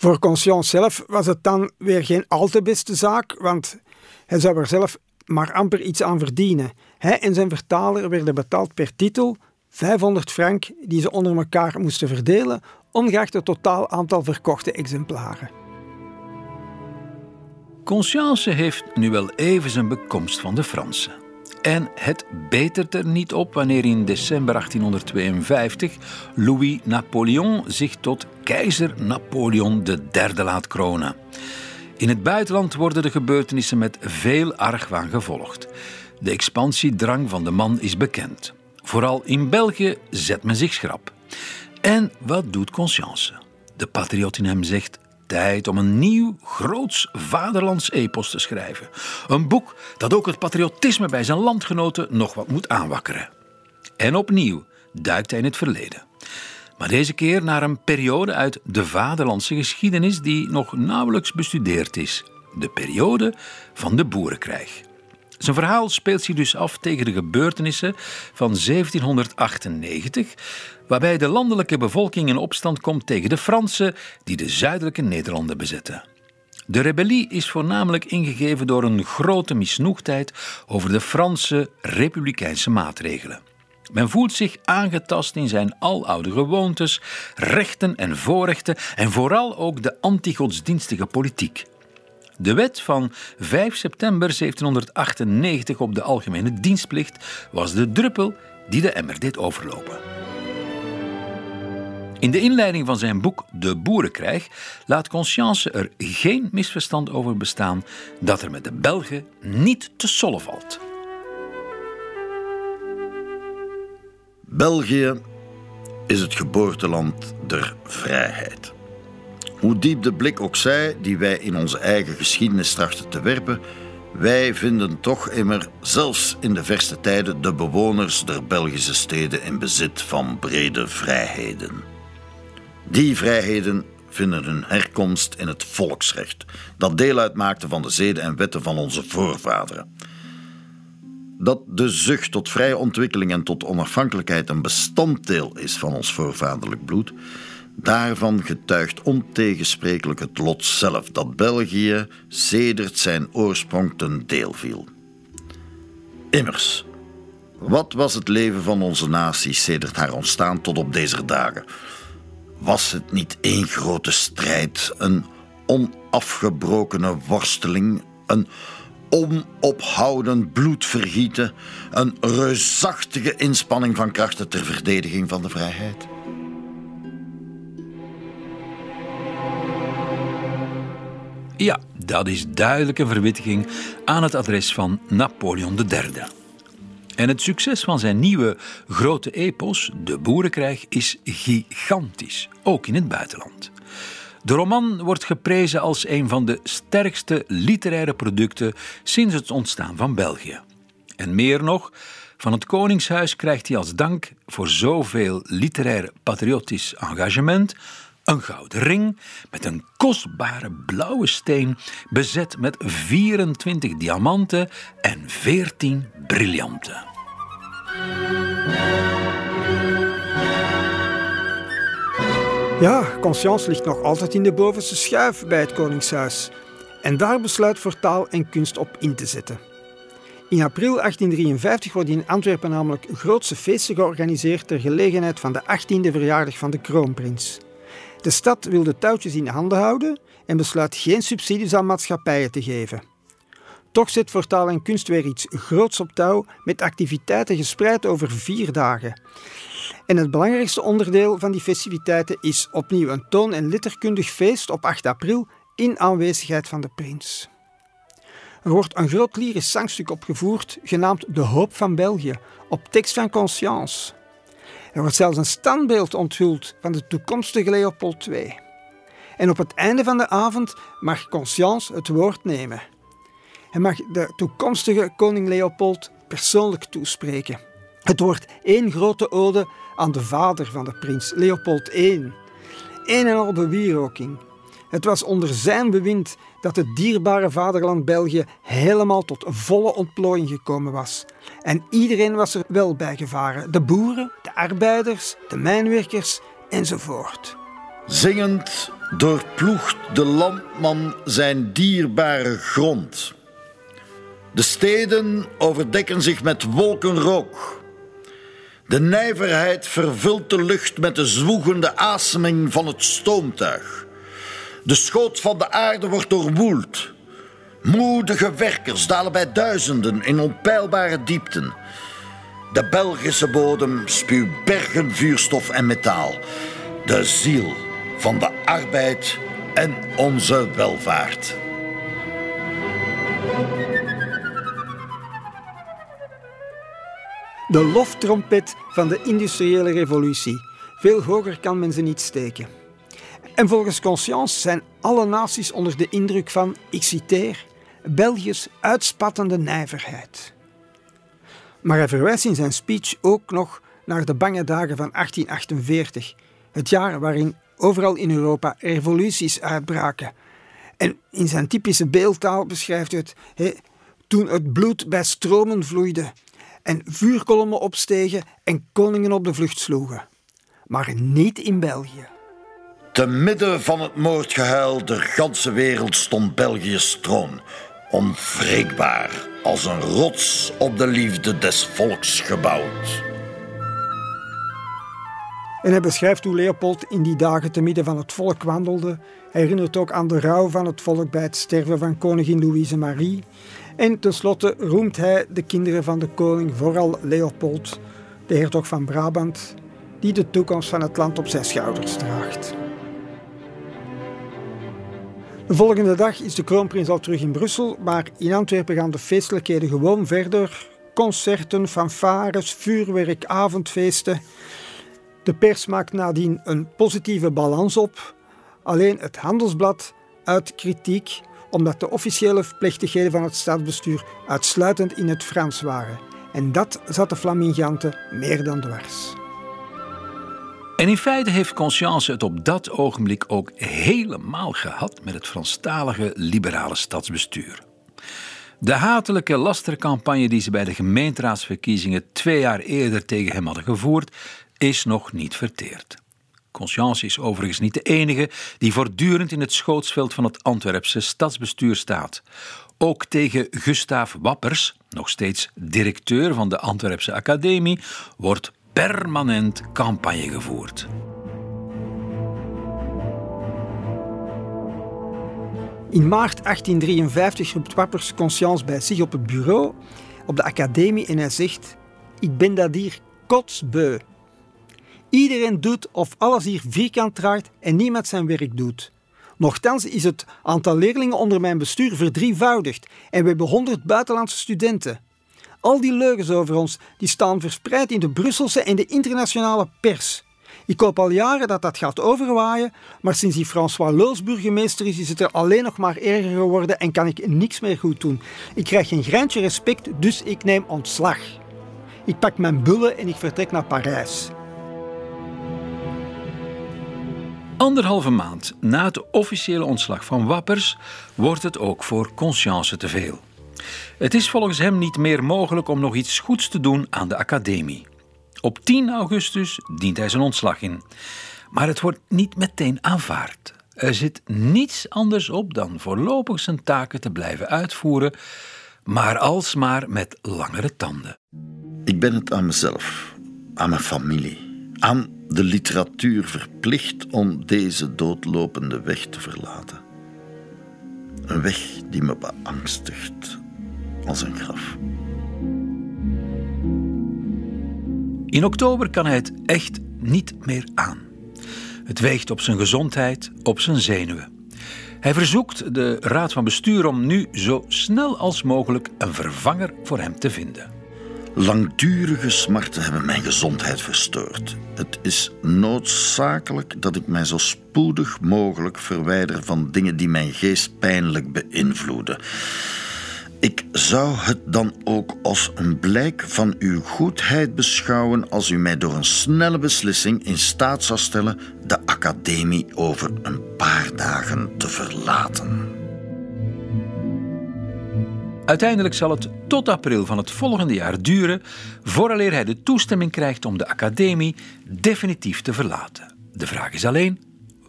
Voor Conscience zelf was het dan weer geen al te beste zaak, want hij zou er zelf maar amper iets aan verdienen. Hij en zijn vertaler werden betaald per titel, 500 frank die ze onder elkaar moesten verdelen, ongeacht het totaal aantal verkochte exemplaren. Conscience heeft nu wel even zijn bekomst van de Fransen. En het betert er niet op wanneer in december 1852 Louis Napoleon zich tot keizer Napoleon III laat kronen. In het buitenland worden de gebeurtenissen met veel argwaan gevolgd. De expansiedrang van de man is bekend. Vooral in België zet men zich schrap. En wat doet Conscience? De patriot in hem zegt: tijd om een nieuw, groots vaderlands epos te schrijven. Een boek dat ook het patriotisme bij zijn landgenoten nog wat moet aanwakkeren. En opnieuw duikt hij in het verleden. Maar deze keer naar een periode uit de vaderlandse geschiedenis die nog nauwelijks bestudeerd is. De periode van de Boerenkrijg. Zijn verhaal speelt zich dus af tegen de gebeurtenissen van 1798, waarbij de landelijke bevolking in opstand komt tegen de Fransen die de zuidelijke Nederlanden bezetten. De rebellie is voornamelijk ingegeven door een grote misnoegdheid over de Franse republikeinse maatregelen. Men voelt zich aangetast in zijn aloude gewoontes, rechten en voorrechten en vooral ook de antigodsdienstige politiek. De wet van 5 september 1798 op de algemene dienstplicht was de druppel die de emmer deed overlopen. In de inleiding van zijn boek De Boerenkrijg laat Conscience er geen misverstand over bestaan dat er met de Belgen niet te sollen valt. België is het geboorteland der vrijheid. Hoe diep de blik ook zij die wij in onze eigen geschiedenis trachten te werpen, wij vinden toch immer, zelfs in de verste tijden, de bewoners der Belgische steden in bezit van brede vrijheden. Die vrijheden vinden hun herkomst in het volksrecht, dat deel uitmaakte van de zeden en wetten van onze voorvaderen. Dat de zucht tot vrije ontwikkeling en tot onafhankelijkheid een bestanddeel is van ons voorvaderlijk bloed, daarvan getuigt ontegensprekelijk het lot zelf dat België sedert zijn oorsprong ten deel viel. Immers, wat was het leven van onze natie sedert haar ontstaan tot op deze dagen? Was het niet één grote strijd, een onafgebrokene worsteling, een onophoudend bloedvergieten, een reusachtige inspanning van krachten ter verdediging van de vrijheid? Ja, dat is duidelijk een verwittiging aan het adres van Napoleon III. En het succes van zijn nieuwe grote epos, De Boerenkrijg, is gigantisch, ook in het buitenland. De roman wordt geprezen als een van de sterkste literaire producten sinds het ontstaan van België. En meer nog, van het Koningshuis krijgt hij als dank voor zoveel literair patriotisch engagement een gouden ring met een kostbare blauwe steen bezet met 24 diamanten en 14 briljanten. Ja, Conscience ligt nog altijd in de bovenste schuif bij het Koningshuis. En daar besluit voor taal en kunst op in te zetten. In april 1853 worden in Antwerpen namelijk grootse feesten georganiseerd ter gelegenheid van de 18e verjaardag van de kroonprins. De stad wil de touwtjes in handen houden en besluit geen subsidies aan maatschappijen te geven. Toch zet voor taal en kunst weer iets groots op touw met activiteiten gespreid over 4 dagen. En het belangrijkste onderdeel van die festiviteiten is opnieuw een toon- en letterkundig feest op 8 april in aanwezigheid van de prins. Er wordt een groot lyrisch zangstuk opgevoerd genaamd De Hoop van België op tekst van Conscience. Er wordt zelfs een standbeeld onthuld van de toekomstige Leopold II. En op het einde van de avond mag Conscience het woord nemen. Hij mag de toekomstige koning Leopold persoonlijk toespreken. Het wordt 1 grote ode aan de vader van de prins, Leopold I. Een en al bewieroking. Het was onder zijn bewind dat het dierbare vaderland België helemaal tot volle ontplooiing gekomen was. En iedereen was er wel bij gevaren. De boeren, de arbeiders, de mijnwerkers enzovoort. Zingend doorploegt de landman zijn dierbare grond. De steden overdekken zich met wolkenrook. De nijverheid vervult de lucht met de zwoegende aseming van het stoomtuig. De schoot van de aarde wordt doorwoeld. Moedige werkers dalen bij duizenden in onpeilbare diepten. De Belgische bodem spuwt bergen vuurstof en metaal. De ziel van de arbeid en onze welvaart. De loftrompet van de industriële revolutie. Veel hoger kan men ze niet steken. En volgens Conscience zijn alle naties onder de indruk van, ik citeer, België's uitspattende nijverheid. Maar hij verwijst in zijn speech ook nog naar de bange dagen van 1848, het jaar waarin overal in Europa revoluties uitbraken. En in zijn typische beeldtaal beschrijft hij het, toen het bloed bij stromen vloeide en vuurkolommen opstegen en koningen op de vlucht sloegen. Maar niet in België. Te midden van het moordgehuil der ganse wereld stond België's troon, onwrikbaar als een rots op de liefde des volks gebouwd. En hij beschrijft hoe Leopold in die dagen te midden van het volk wandelde. Hij herinnert ook aan de rouw van het volk bij het sterven van koningin Louise Marie. En tenslotte roemt hij de kinderen van de koning, vooral Leopold, de hertog van Brabant, die de toekomst van het land op zijn schouders draagt. De volgende dag is de kroonprins al terug in Brussel, maar in Antwerpen gaan de feestelijkheden gewoon verder. Concerten, fanfares, vuurwerk, avondfeesten. De pers maakt nadien een positieve balans op. Alleen het Handelsblad uit kritiek, omdat de officiële plechtigheden van het staatsbestuur uitsluitend in het Frans waren. En dat zat de flaminganten meer dan dwars. En in feite heeft Conscience het op dat ogenblik ook helemaal gehad met het Franstalige liberale stadsbestuur. De hatelijke lastercampagne die ze bij de gemeenteraadsverkiezingen 2 jaar eerder tegen hem hadden gevoerd, is nog niet verteerd. Conscience is overigens niet de enige die voortdurend in het schootsveld van het Antwerpse stadsbestuur staat. Ook tegen Gustaaf Wappers, nog steeds directeur van de Antwerpse Academie, wordt permanent campagne gevoerd. In maart 1853 roept Wappers Conscience bij zich op het bureau op de academie en hij zegt: ik ben dat hier kotsbeu. Iedereen doet of alles hier vierkant draait en niemand zijn werk doet. Nochtans is het aantal leerlingen onder mijn bestuur verdrievoudigd en we hebben 100 buitenlandse studenten. Al die leugens over ons die staan verspreid in de Brusselse en de internationale pers. Ik hoop al jaren dat dat gaat overwaaien, maar sinds die François Leuls burgemeester is het er alleen nog maar erger geworden en kan ik niks meer goed doen. Ik krijg geen greintje respect, dus ik neem ontslag. Ik pak mijn bullen en ik vertrek naar Parijs. 1,5 maand na het officiële ontslag van Wappers wordt het ook voor Conscience te veel. Het is volgens hem niet meer mogelijk om nog iets goeds te doen aan de academie. Op 10 augustus dient hij zijn ontslag in. Maar het wordt niet meteen aanvaard. Er zit niets anders op dan voorlopig zijn taken te blijven uitvoeren, maar alsmaar met langere tanden. Ik ben het aan mezelf, aan mijn familie, aan de literatuur verplicht om deze doodlopende weg te verlaten. Een weg die me beangstigt als een graf. In oktober kan hij het echt niet meer aan. Het weegt op zijn gezondheid, op zijn zenuwen. Hij verzoekt de raad van bestuur om nu zo snel als mogelijk een vervanger voor hem te vinden. Langdurige smarten hebben mijn gezondheid verstoord. Het is noodzakelijk dat ik mij zo spoedig mogelijk verwijder van dingen die mijn geest pijnlijk beïnvloeden. Ik zou het dan ook als een blijk van uw goedheid beschouwen als u mij door een snelle beslissing in staat zou stellen de academie over een paar dagen te verlaten. Uiteindelijk zal het tot april van het volgende jaar duren vooraleer hij de toestemming krijgt om de academie definitief te verlaten. De vraag is alleen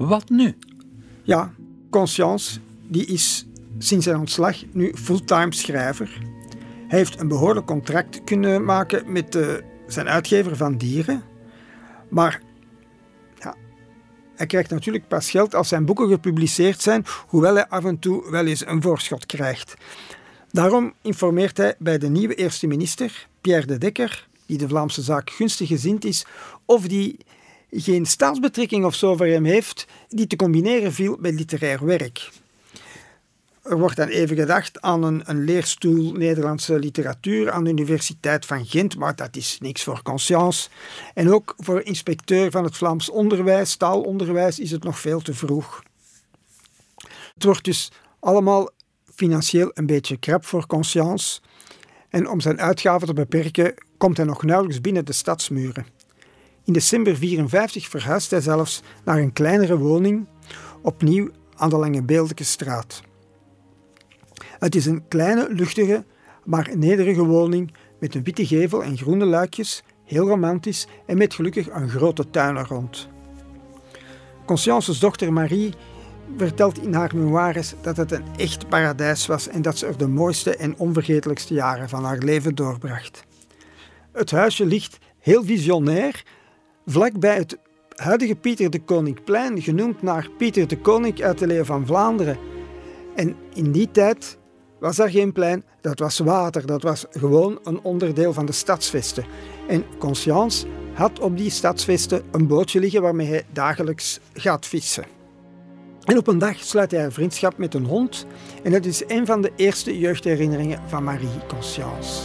Wat nu? Ja, Conscience die is sinds zijn ontslag nu fulltime schrijver. Hij heeft een behoorlijk contract kunnen maken met zijn uitgever Van Dieren. Maar ja, hij krijgt natuurlijk pas geld als zijn boeken gepubliceerd zijn, hoewel hij af en toe wel eens een voorschot krijgt. Daarom informeert hij bij de nieuwe eerste minister, Pierre de Dekker, die de Vlaamse zaak gunstig gezind is, of die geen staatsbetrekking of zo voor hem heeft die te combineren viel met literair werk. Er wordt dan even gedacht aan een leerstoel Nederlandse literatuur aan de Universiteit van Gent, maar dat is niks voor Conscience. En ook voor inspecteur van het Vlaams onderwijs, taalonderwijs, is het nog veel te vroeg. Het wordt dus allemaal financieel een beetje krap voor Conscience. En om zijn uitgaven te beperken, komt hij nog nauwelijks binnen de stadsmuren. In december 1954 verhuist hij zelfs naar een kleinere woning, opnieuw aan de Lange Beeldeke-straat. Het is een kleine, luchtige, maar nederige woning met een witte gevel en groene luikjes, heel romantisch en met gelukkig een grote tuin er rond. Conscience's dochter Marie vertelt in haar memoires dat het een echt paradijs was en dat ze er de mooiste en onvergetelijkste jaren van haar leven doorbracht. Het huisje ligt heel visionair, vlakbij het huidige Pieter de Koninkplein, genoemd naar Pieter de Koning uit de Leeuw van Vlaanderen. En in die tijd was er geen plein, dat was water, dat was gewoon een onderdeel van de stadsvesten. En Conscience had op die stadsvesten een bootje liggen waarmee hij dagelijks gaat vissen. En op een dag sluit hij een vriendschap met een hond en dat is een van de eerste jeugdherinneringen van Marie Conscience.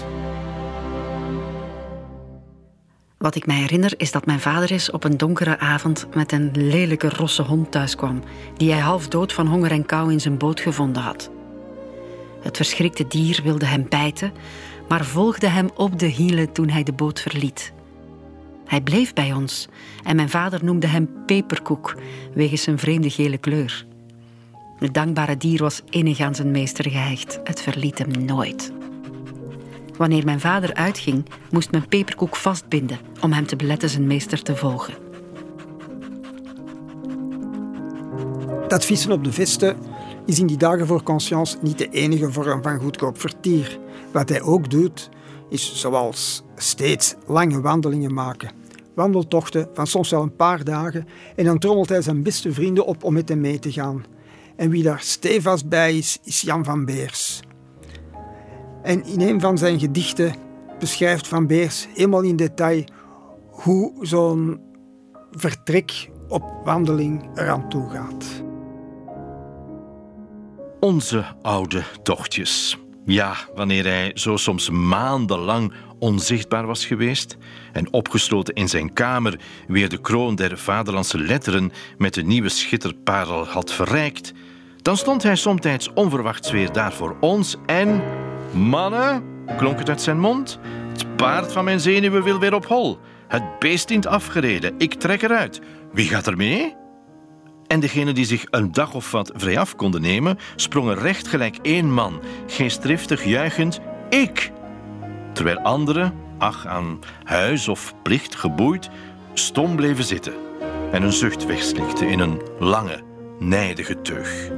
Wat ik mij herinner is dat mijn vader eens op een donkere avond met een lelijke rosse hond thuiskwam, die hij half dood van honger en kou in zijn boot gevonden had. Het verschrikte dier wilde hem bijten, maar volgde hem op de hielen toen hij de boot verliet. Hij bleef bij ons en mijn vader noemde hem Peperkoek, wegens zijn vreemde gele kleur. Het dankbare dier was innig aan zijn meester gehecht. Het verliet hem nooit. Wanneer mijn vader uitging, moest men Peperkoek vastbinden om hem te beletten zijn meester te volgen. Dat vissen op de vesten is in die dagen voor Conscience niet de enige vorm van goedkoop vertier. Wat hij ook doet, is zoals steeds lange wandelingen maken. Wandeltochten van soms wel een paar dagen en dan trommelt hij zijn beste vrienden op om met hem mee te gaan. En wie daar stevast bij is Jan van Beers. En in een van zijn gedichten beschrijft Van Beers helemaal in detail hoe zo'n vertrek op wandeling eraan toe gaat. Onze oude tochtjes. Ja, wanneer hij zo soms maandenlang onzichtbaar was geweest en opgesloten in zijn kamer weer de kroon der vaderlandse letteren met de nieuwe schitterparel had verrijkt, dan stond hij somtijds onverwachts weer daar voor ons en... Mannen, klonk het uit zijn mond, het paard van mijn zenuwen wil weer op hol. Het beest dient afgereden, ik trek eruit. Wie gaat er mee? En degenen die zich een dag of wat vrijaf konden nemen, sprongen recht gelijk één man, geestdriftig juichend, ik. Terwijl anderen, ach aan huis of plicht geboeid, stom bleven zitten en een zucht wegslikten in een lange, nijdige teug.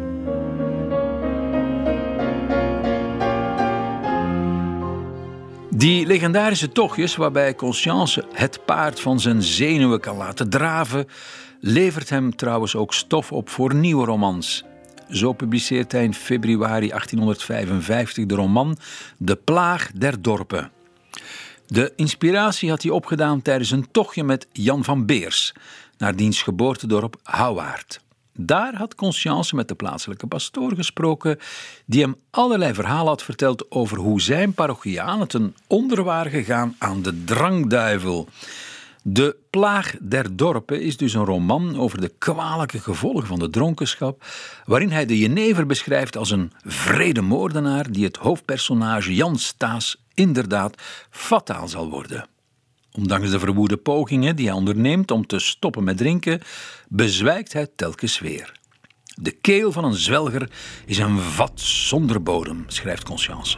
Die legendarische tochtjes waarbij Conscience het paard van zijn zenuwen kan laten draven, levert hem trouwens ook stof op voor nieuwe romans. Zo publiceert hij in februari 1855 de roman De Plaag der Dorpen. De inspiratie had hij opgedaan tijdens een tochtje met Jan van Beers naar diens geboortedorp Houwaard. Daar had Conscience met de plaatselijke pastoor gesproken, die hem allerlei verhalen had verteld over hoe zijn parochianen ten onder waren gegaan aan de drangduivel. De Plaag der Dorpen is dus een roman over de kwalijke gevolgen van de dronkenschap, waarin hij de jenever beschrijft als een wrede moordenaar die het hoofdpersonage Jan Staes inderdaad fataal zal worden. Ondanks de verwoede pogingen die hij onderneemt om te stoppen met drinken, bezwijkt hij telkens weer. De keel van een zwelger is een vat zonder bodem, schrijft Conscience.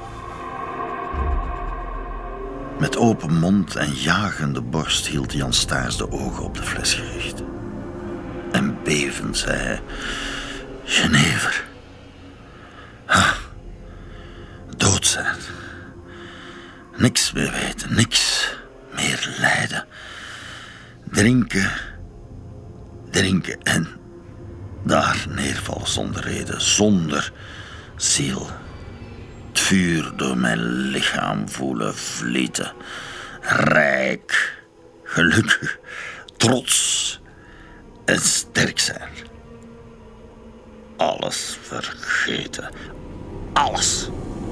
Met open mond en jagende borst hield Jan Staes de ogen op de fles gericht. en bevend zei hij: Genever. Dood zijn. Niks meer weten, niks meer lijden. Drinken en daar neervallen zonder reden, zonder ziel. Het vuur door mijn lichaam voelen vlieten. Rijk, gelukkig, trots en sterk zijn. Alles vergeten. Alles.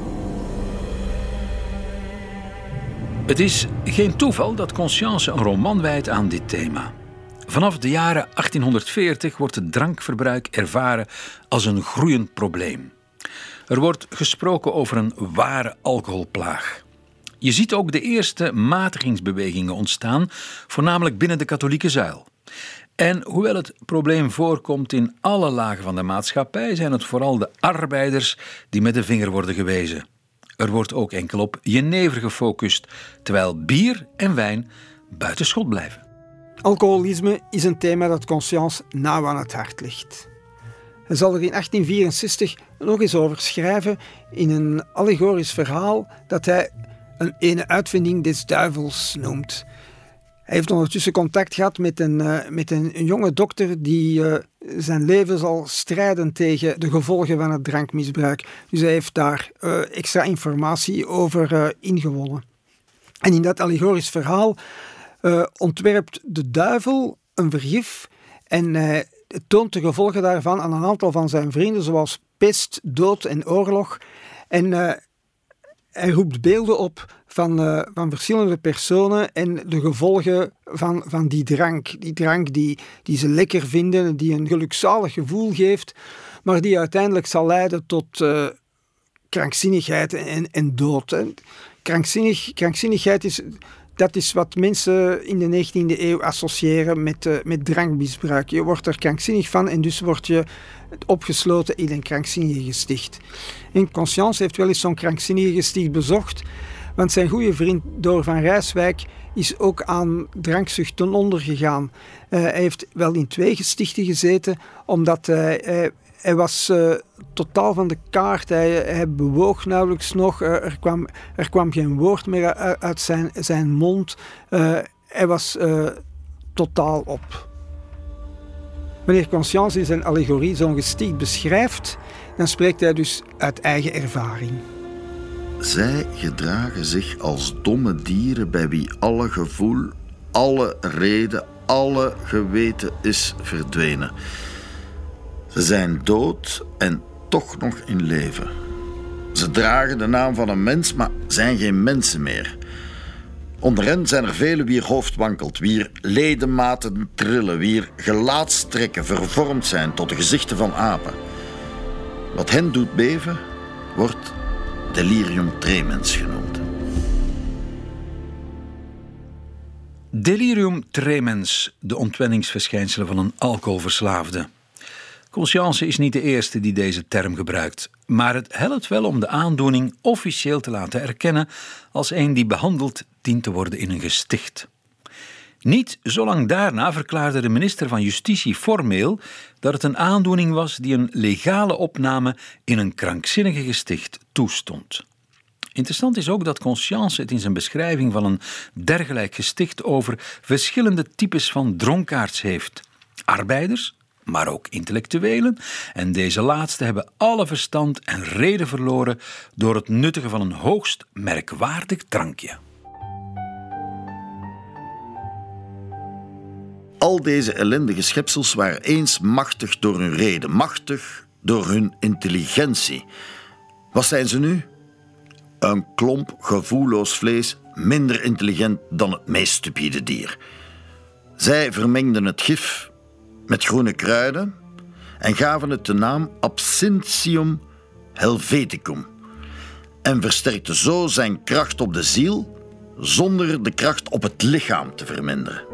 Het is geen toeval dat Conscience een roman wijdt aan dit thema. Vanaf de jaren 1840 wordt het drankverbruik ervaren als een groeiend probleem. Er wordt gesproken over een ware alcoholplaag. Je ziet ook de eerste matigingsbewegingen ontstaan, voornamelijk binnen de katholieke zuil. En hoewel het probleem voorkomt in alle lagen van de maatschappij, zijn het vooral de arbeiders die met de vinger worden gewezen. Er wordt ook enkel op jenever gefocust, terwijl bier en wijn buiten schot blijven. Alcoholisme is een thema dat Conscience nauw aan het hart ligt. Hij zal er in 1864 nog eens over schrijven in een allegorisch verhaal dat hij een ene uitvinding des duivels noemt. Hij heeft ondertussen contact gehad met een jonge dokter die zijn leven zal strijden tegen de gevolgen van het drankmisbruik. Dus hij heeft daar extra informatie over ingewonnen. En in dat allegorisch verhaal ontwerpt de duivel een vergif en toont de gevolgen daarvan aan een aantal van zijn vrienden, zoals pest, dood en oorlog. En hij roept beelden op van verschillende personen en de gevolgen van die drank. Die drank die ze lekker vinden, die een gelukzalig gevoel geeft, maar die uiteindelijk zal leiden tot krankzinnigheid en dood. En krankzinnigheid dat is wat mensen in de 19e eeuw associëren met drankmisbruik. Je wordt er krankzinnig van en dus word je opgesloten in een krankzinnige gesticht. En Conscience heeft wel eens zo'n krankzinnige gesticht bezocht, want zijn goede vriend Door van Rijswijk is ook aan drankzucht ten onder gegaan. Hij heeft wel in 2 gestichten gezeten, omdat hij was totaal van de kaart. Hij bewoog nauwelijks nog. Er kwam geen woord meer uit zijn mond. Hij was totaal op. Wanneer Conscience in zijn allegorie zo'n gesticht beschrijft, dan spreekt hij dus uit eigen ervaring. Zij gedragen zich als domme dieren bij wie alle gevoel, alle reden, alle geweten is verdwenen. Ze zijn dood en toch nog in leven. Ze dragen de naam van een mens, maar zijn geen mensen meer. Onder hen zijn er velen wier hoofd wankelt, wier ledematen trillen, wier gelaatstrekken vervormd zijn tot de gezichten van apen. Wat hen doet beven, wordt delirium tremens genoemd. Delirium tremens, de ontwenningsverschijnselen van een alcoholverslaafde. Conscience is niet de eerste die deze term gebruikt, maar het helpt wel om de aandoening officieel te laten erkennen als een die behandeld dient te worden in een gesticht. Niet zolang daarna verklaarde de minister van Justitie formeel dat het een aandoening was die een legale opname in een krankzinnige gesticht toestond. Interessant is ook dat Conscience het in zijn beschrijving van een dergelijk gesticht over verschillende types van dronkaards heeft. Arbeiders, maar ook intellectuelen, en deze laatste hebben alle verstand en reden verloren door het nuttigen van een hoogst merkwaardig drankje. Al deze ellendige schepsels waren eens machtig door hun reden, machtig door hun intelligentie. Wat zijn ze nu? Een klomp gevoelloos vlees, minder intelligent dan het meest stupide dier. Zij vermengden het gif met groene kruiden en gaven het de naam Absinthium helveticum en versterkten zo zijn kracht op de ziel zonder de kracht op het lichaam te verminderen.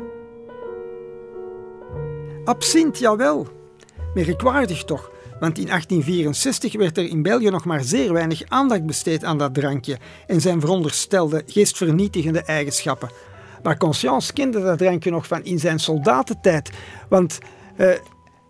Absint, jawel. Merkwaardig toch, want in 1864 werd er in België nog maar zeer weinig aandacht besteed aan dat drankje en zijn veronderstelde geestvernietigende eigenschappen. Maar Conscience kende dat drankje nog van in zijn soldatentijd, want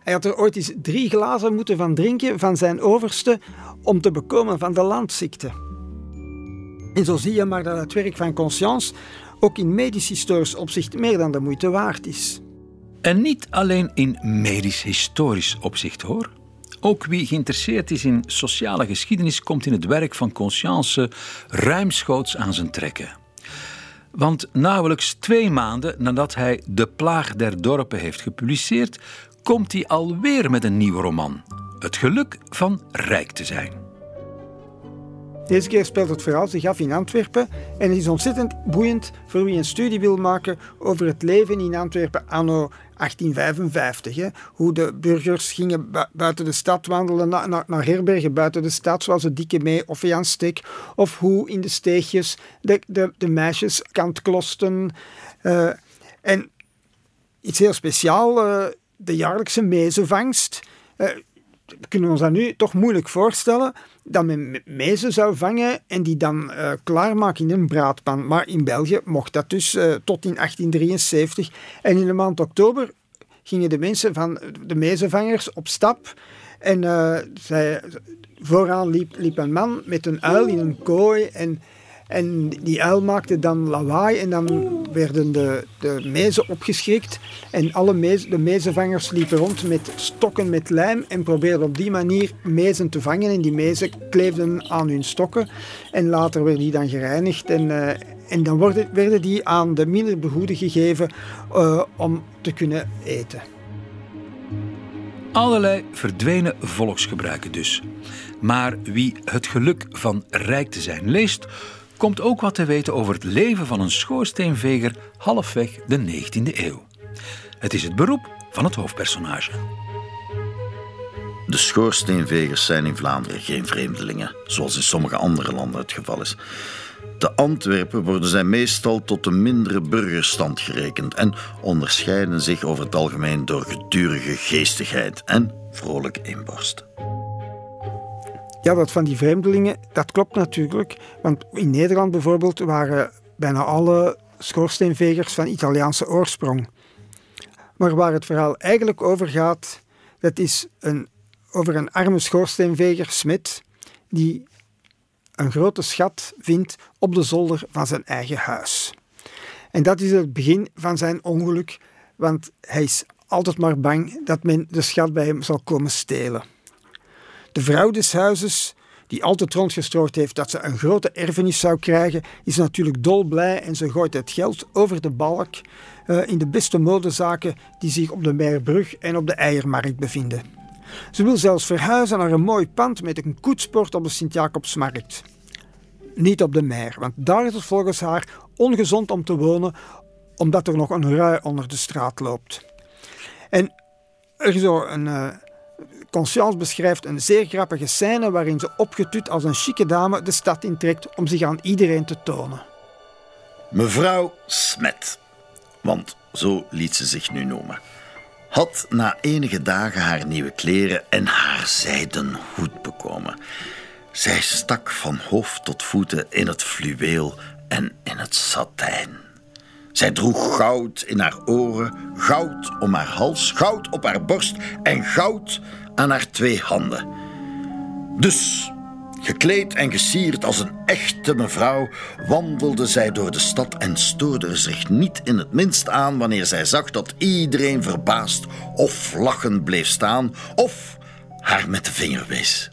Hij had er ooit eens 3 glazen moeten van drinken van zijn overste om te bekomen van de landziekte. En zo zie je maar dat het werk van Conscience ook in medisch-historisch opzicht meer dan de moeite waard is. En niet alleen in medisch-historisch opzicht, hoor. Ook wie geïnteresseerd is in sociale geschiedenis komt in het werk van Conscience ruimschoots aan zijn trekken. Want nauwelijks 2 maanden nadat hij De Plaag der Dorpen heeft gepubliceerd, komt hij alweer met een nieuwe roman. Het geluk van rijk te zijn. Deze keer speelt het verhaal zich af in Antwerpen en het is ontzettend boeiend voor wie een studie wil maken over het leven in Antwerpen anno 1855. Hè. Hoe de burgers gingen buiten de stad wandelen, naar herbergen buiten de stad, zoals de Dikke Mee of Jan Stek. Of hoe in de steegjes de meisjes kantklosten. En iets heel speciaal, de jaarlijkse mezenvangst. We kunnen ons dat nu toch moeilijk voorstellen, dat men mezen zou vangen en die dan klaarmaken in een braadpan. Maar in België mocht dat dus tot in 1873. En in de maand oktober gingen de mensen van de mezenvangers op stap. En vooraan liep een man met een uil in een kooi. En die uil maakte dan lawaai en dan werden de mezen opgeschrikt. En de mezenvangers liepen rond met stokken met lijm en probeerden op die manier mezen te vangen. En die mezen kleefden aan hun stokken. En later werden die dan gereinigd. En dan werden die aan de minder behoeden gegeven om te kunnen eten. Allerlei verdwenen volksgebruiken dus. Maar wie Het geluk van rijk te zijn leest, komt ook wat te weten over het leven van een schoorsteenveger halfweg de 19e eeuw. Het is het beroep van het hoofdpersonage. De schoorsteenvegers zijn in Vlaanderen geen vreemdelingen, zoals in sommige andere landen het geval is. Te Antwerpen worden zij meestal tot de mindere burgerstand gerekend en onderscheiden zich over het algemeen door gedurige geestigheid en vrolijk inborst. Ja, dat van die vreemdelingen, dat klopt natuurlijk. Want in Nederland bijvoorbeeld waren bijna alle schoorsteenvegers van Italiaanse oorsprong. Maar waar het verhaal eigenlijk over gaat, dat is over een arme schoorsteenveger, Smit, die een grote schat vindt op de zolder van zijn eigen huis. En dat is het begin van zijn ongeluk, want hij is altijd maar bang dat men de schat bij hem zal komen stelen. De vrouw des huizes, die altijd rondgestrooid heeft dat ze een grote erfenis zou krijgen, is natuurlijk dolblij en ze gooit het geld over de balk in de beste modezaken die zich op de Meierbrug en op de Eiermarkt bevinden. Ze wil zelfs verhuizen naar een mooi pand met een koetspoort op de Sint-Jacobsmarkt. Niet op de Meier, want daar is het volgens haar ongezond om te wonen, omdat er nog een rui onder de straat loopt. En er is zo Conscience beschrijft een zeer grappige scène waarin ze opgetut als een chique dame de stad intrekt om zich aan iedereen te tonen. Mevrouw Smet, want zo liet ze zich nu noemen, had na enige dagen haar nieuwe kleren en haar zijden hoed bekomen. Zij stak van hoofd tot voeten in het fluweel en in het satijn. Zij droeg goud in haar oren, goud om haar hals, goud op haar borst en goud aan haar 2 handen. Dus, gekleed en gesierd als een echte mevrouw, wandelde zij door de stad en stoorde er zich niet in het minst aan wanneer zij zag dat iedereen verbaasd of lachend bleef staan of haar met de vinger wees.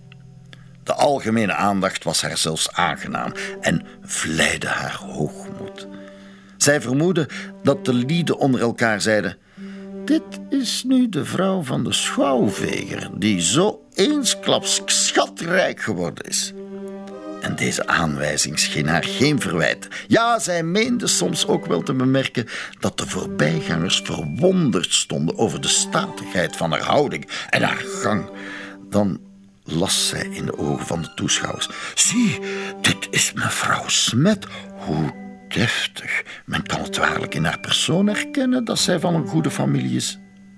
De algemene aandacht was haar zelfs aangenaam en vleide haar hoogmoed. Zij vermoedde dat de lieden onder elkaar zeiden: dit is nu de vrouw van de schouwveger, die zo eensklaps schatrijk geworden is. En deze aanwijzing scheen haar geen verwijt. Ja, zij meende soms ook wel te bemerken dat de voorbijgangers verwonderd stonden over de statigheid van haar houding en haar gang. Dan las zij in de ogen van de toeschouwers: zie, dit is mevrouw Smet. Hoe deftig. Men kan het waarlijk in haar persoon herkennen dat zij van een goede familie is.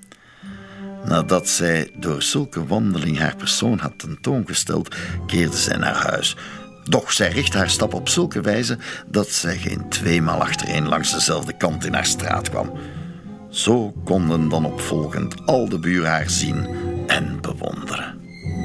Nadat zij door zulke wandeling haar persoon had tentoongesteld, keerde zij naar huis. Doch zij richtte haar stap op zulke wijze dat zij geen 2 maal achtereen langs dezelfde kant in haar straat kwam. Zo konden dan opvolgend al de buren haar zien en bewonderen.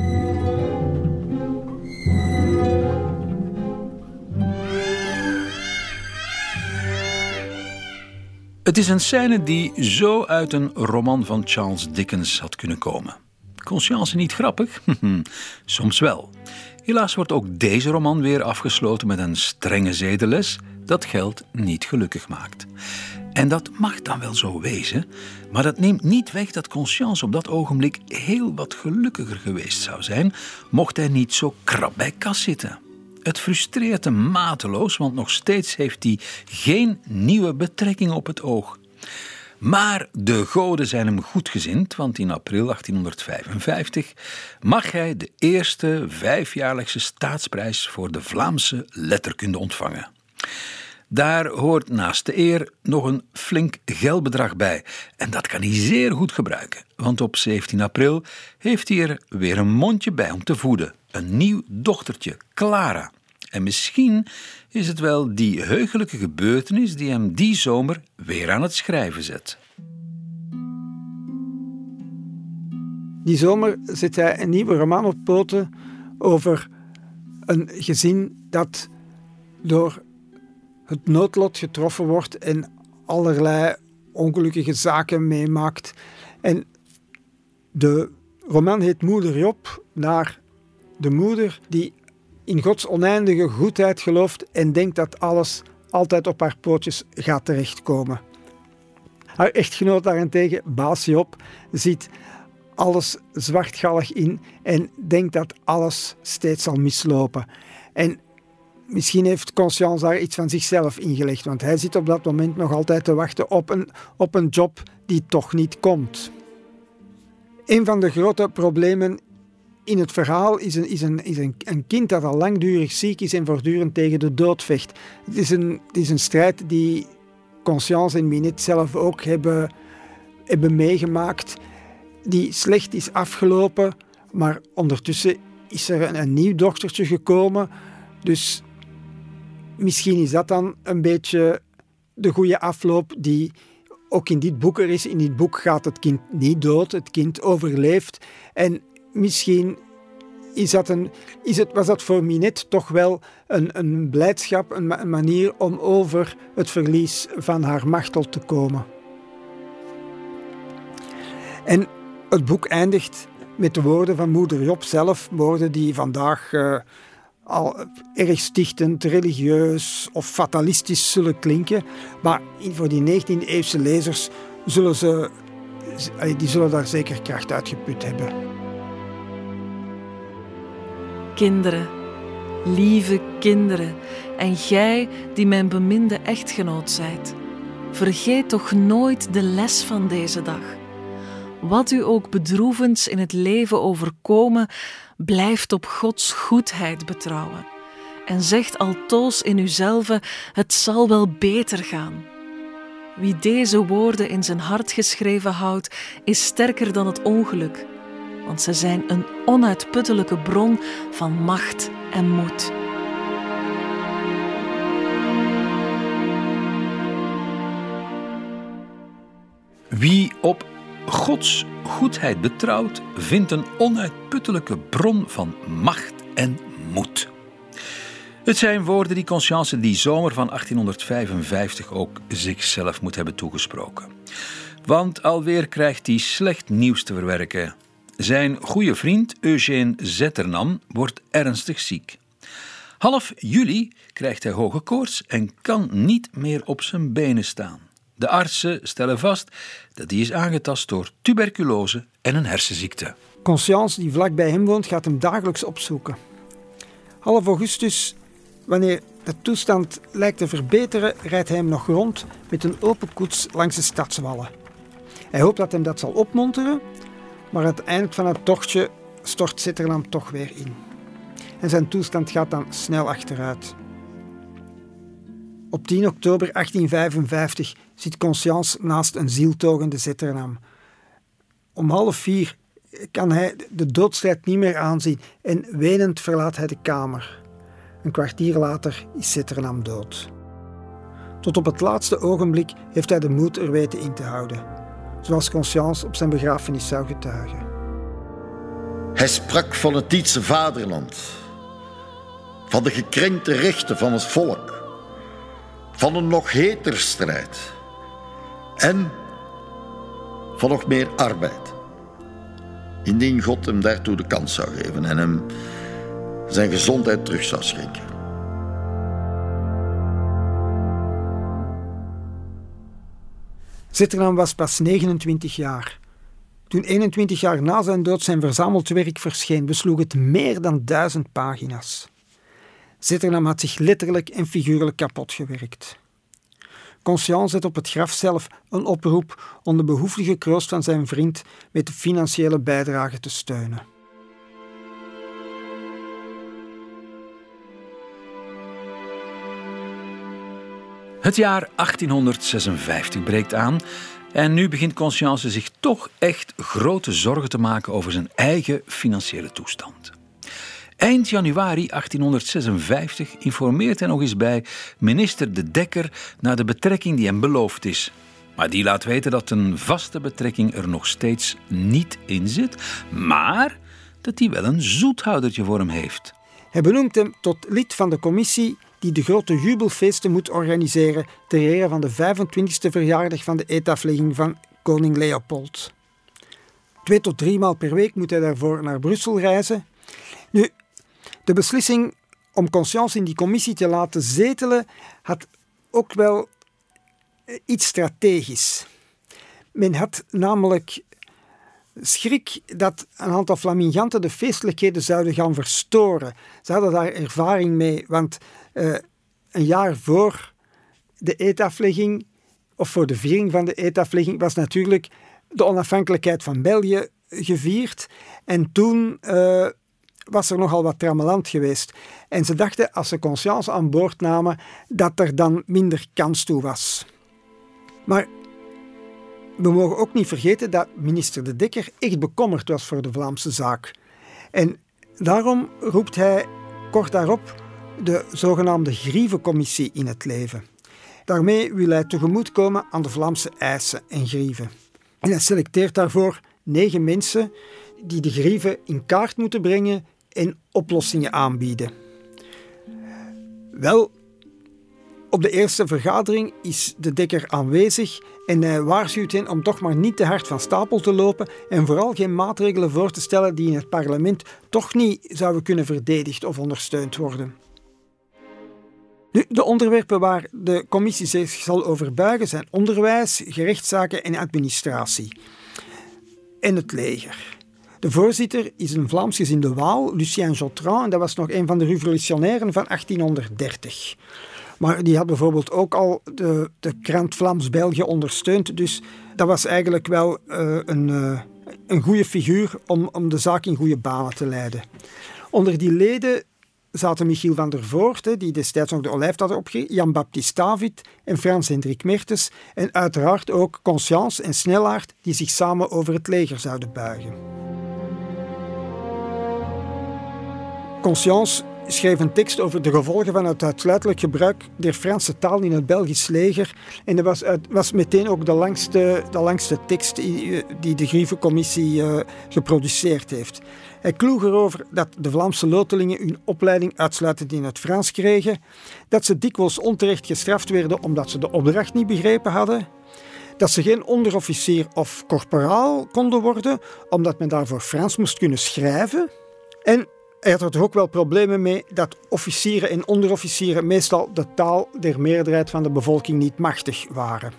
Het is een scène die zo uit een roman van Charles Dickens had kunnen komen. Conscience niet grappig? Soms wel. Helaas wordt ook deze roman weer afgesloten met een strenge zedenles dat geld niet gelukkig maakt. En dat mag dan wel zo wezen, maar dat neemt niet weg dat Conscience op dat ogenblik heel wat gelukkiger geweest zou zijn, mocht hij niet zo krap bij kas zitten. Het frustreert hem mateloos, want nog steeds heeft hij geen nieuwe betrekking op het oog. Maar de goden zijn hem goedgezind, want in april 1855 mag hij de eerste 5-jaarlijkse staatsprijs voor de Vlaamse letterkunde ontvangen. Daar hoort naast de eer nog een flink geldbedrag bij. En dat kan hij zeer goed gebruiken, want op 17 april heeft hij er weer een mondje bij om te voeden. Een nieuw dochtertje, Clara. En misschien is het wel die heugelijke gebeurtenis die hem die zomer weer aan het schrijven zet. Die zomer zet hij een nieuwe roman op poten over een gezin dat door het noodlot getroffen wordt en allerlei ongelukkige zaken meemaakt. En de roman heet Moeder Job, naar de moeder die in Gods oneindige goedheid gelooft en denkt dat alles altijd op haar pootjes gaat terechtkomen. Haar echtgenoot daarentegen, baas Job, ziet alles zwartgallig in en denkt dat alles steeds zal mislopen. En misschien heeft Conscience daar iets van zichzelf ingelegd, want hij zit op dat moment nog altijd te wachten op een job die toch niet komt. Een van de grote problemen in het verhaal is een kind dat al langdurig ziek is en voortdurend tegen de dood vecht. Het is een strijd die Conscience en Minette zelf ook hebben meegemaakt, die slecht is afgelopen, maar ondertussen is er een nieuw dochtertje gekomen. Dus misschien is dat dan een beetje de goede afloop die ook in dit boek er is. In dit boek gaat het kind niet dood, het kind overleeft. En misschien was dat voor Minette toch wel een blijdschap, een manier om over het verlies van haar Machtel te komen. En het boek eindigt met de woorden van moeder Job zelf, woorden die vandaag al erg stichtend, religieus of fatalistisch zullen klinken. Maar voor die 19e-eeuwse lezers zullen daar zeker kracht uit geput hebben. Kinderen, lieve kinderen, en gij die mijn beminde echtgenoot zijt, vergeet toch nooit de les van deze dag. Wat u ook bedroevends in het leven overkomen, blijft op Gods goedheid betrouwen. En zegt altoos in uzelve, het zal wel beter gaan. Wie deze woorden in zijn hart geschreven houdt, is sterker dan het ongeluk, want ze zijn een onuitputtelijke bron van macht en moed. Wie op Gods goedheid betrouwt, vindt een onuitputtelijke bron van macht en moed. Het zijn woorden die Conscience die zomer van 1855 ook zichzelf moet hebben toegesproken. Want alweer krijgt hij slecht nieuws te verwerken. Zijn goede vriend Eugène Zetternam wordt ernstig ziek. Half juli krijgt hij hoge koorts en kan niet meer op zijn benen staan. De artsen stellen vast dat hij is aangetast door tuberculose en een hersenziekte. Conscience, die vlak bij hem woont, gaat hem dagelijks opzoeken. Half augustus, wanneer de toestand lijkt te verbeteren, rijdt hij hem nog rond met een open koets langs de stadswallen. Hij hoopt dat hem dat zal opmonteren, maar aan het eind van het tochtje stort Zetternam toch weer in. En zijn toestand gaat dan snel achteruit. Op 10 oktober 1855 zit Conscience naast een zieltogende Zetternam. Om 3:30 kan hij de doodstrijd niet meer aanzien en wenend verlaat hij de kamer. Een kwartier later is Zetternam dood. Tot op het laatste ogenblik heeft hij de moed er weten in te houden, zoals Conscience op zijn begrafenis zou getuigen. Hij sprak van het Dietse vaderland, van de gekrenkte rechten van het volk, van een nog heter strijd en van nog meer arbeid. Indien God hem daartoe de kans zou geven en hem zijn gezondheid terug zou schenken. Zitternaam was pas 29 jaar. Toen 21 jaar na zijn dood zijn verzameld werk verscheen, besloeg het meer dan 1000 pagina's. Zitternaam had zich letterlijk en figuurlijk kapot gewerkt. Conscience zet op het graf zelf een oproep om de behoeftige kroost van zijn vriend met de financiële bijdrage te steunen. Het jaar 1856 breekt aan en nu begint Conscience zich toch echt grote zorgen te maken over zijn eigen financiële toestand. Eind januari 1856 informeert hij nog eens bij minister De Dekker naar de betrekking die hem beloofd is. Maar die laat weten dat een vaste betrekking er nog steeds niet in zit, maar dat hij wel een zoethoudertje voor hem heeft. Hij benoemt hem tot lid van de commissie die de grote jubelfeesten moet organiseren ter ere van de 25e verjaardag van de eetaflegging van koning Leopold. 2 tot 3 maal per week moet hij daarvoor naar Brussel reizen. Nu, de beslissing om Conscience in die commissie te laten zetelen had ook wel iets strategisch. Men had namelijk schrik dat een aantal flaminganten de feestelijkheden zouden gaan verstoren. Ze hadden daar ervaring mee, want een jaar voor de eetaflegging, of voor de viering van de eetaflegging, was natuurlijk de onafhankelijkheid van België gevierd. En toen was er nogal wat trammeland geweest. En ze dachten, als ze Conscience aan boord namen, dat er dan minder kans toe was. Maar we mogen ook niet vergeten dat minister De Dekker echt bekommerd was voor de Vlaamse zaak. En daarom roept hij kort daarop de zogenaamde Grievencommissie in het leven. Daarmee wil hij tegemoetkomen aan de Vlaamse eisen en grieven. En hij selecteert daarvoor 9 mensen die de grieven in kaart moeten brengen en oplossingen aanbieden. Wel, op de eerste vergadering is De Dekker aanwezig en hij waarschuwt hen om toch maar niet te hard van stapel te lopen en vooral geen maatregelen voor te stellen die in het parlement toch niet zouden kunnen verdedigd of ondersteund worden. Nu, de onderwerpen waar de commissie zich zal over buigen zijn onderwijs, gerechtszaken en administratie. En het leger. De voorzitter is een Vlaamsgezinde Waal, Lucien Jotran, en dat was nog een van de revolutionairen van 1830. Maar die had bijvoorbeeld ook al de krant Vlaams-België ondersteund, dus dat was eigenlijk wel een goede figuur om de zaak in goede banen te leiden. Onder die leden zaten Michiel van der Voort, die destijds nog de Olijf had opgericht, Jan-Baptiste David en Frans-Hendrik Mertens en uiteraard ook Conscience en Snellaert, die zich samen over het leger zouden buigen. Conscience schreef een tekst over de gevolgen van het uitsluitelijk gebruik der Franse taal in het Belgisch leger. En dat was meteen ook de langste tekst die de Grievencommissie geproduceerd heeft. Hij kloeg erover dat de Vlaamse lotelingen hun opleiding uitsluitend in het Frans kregen, dat ze dikwijls onterecht gestraft werden omdat ze de opdracht niet begrepen hadden, dat ze geen onderofficier of korporaal konden worden omdat men daarvoor Frans moest kunnen schrijven. En hij had er toch ook wel problemen mee dat officieren en onderofficieren meestal de taal der meerderheid van de bevolking niet machtig waren.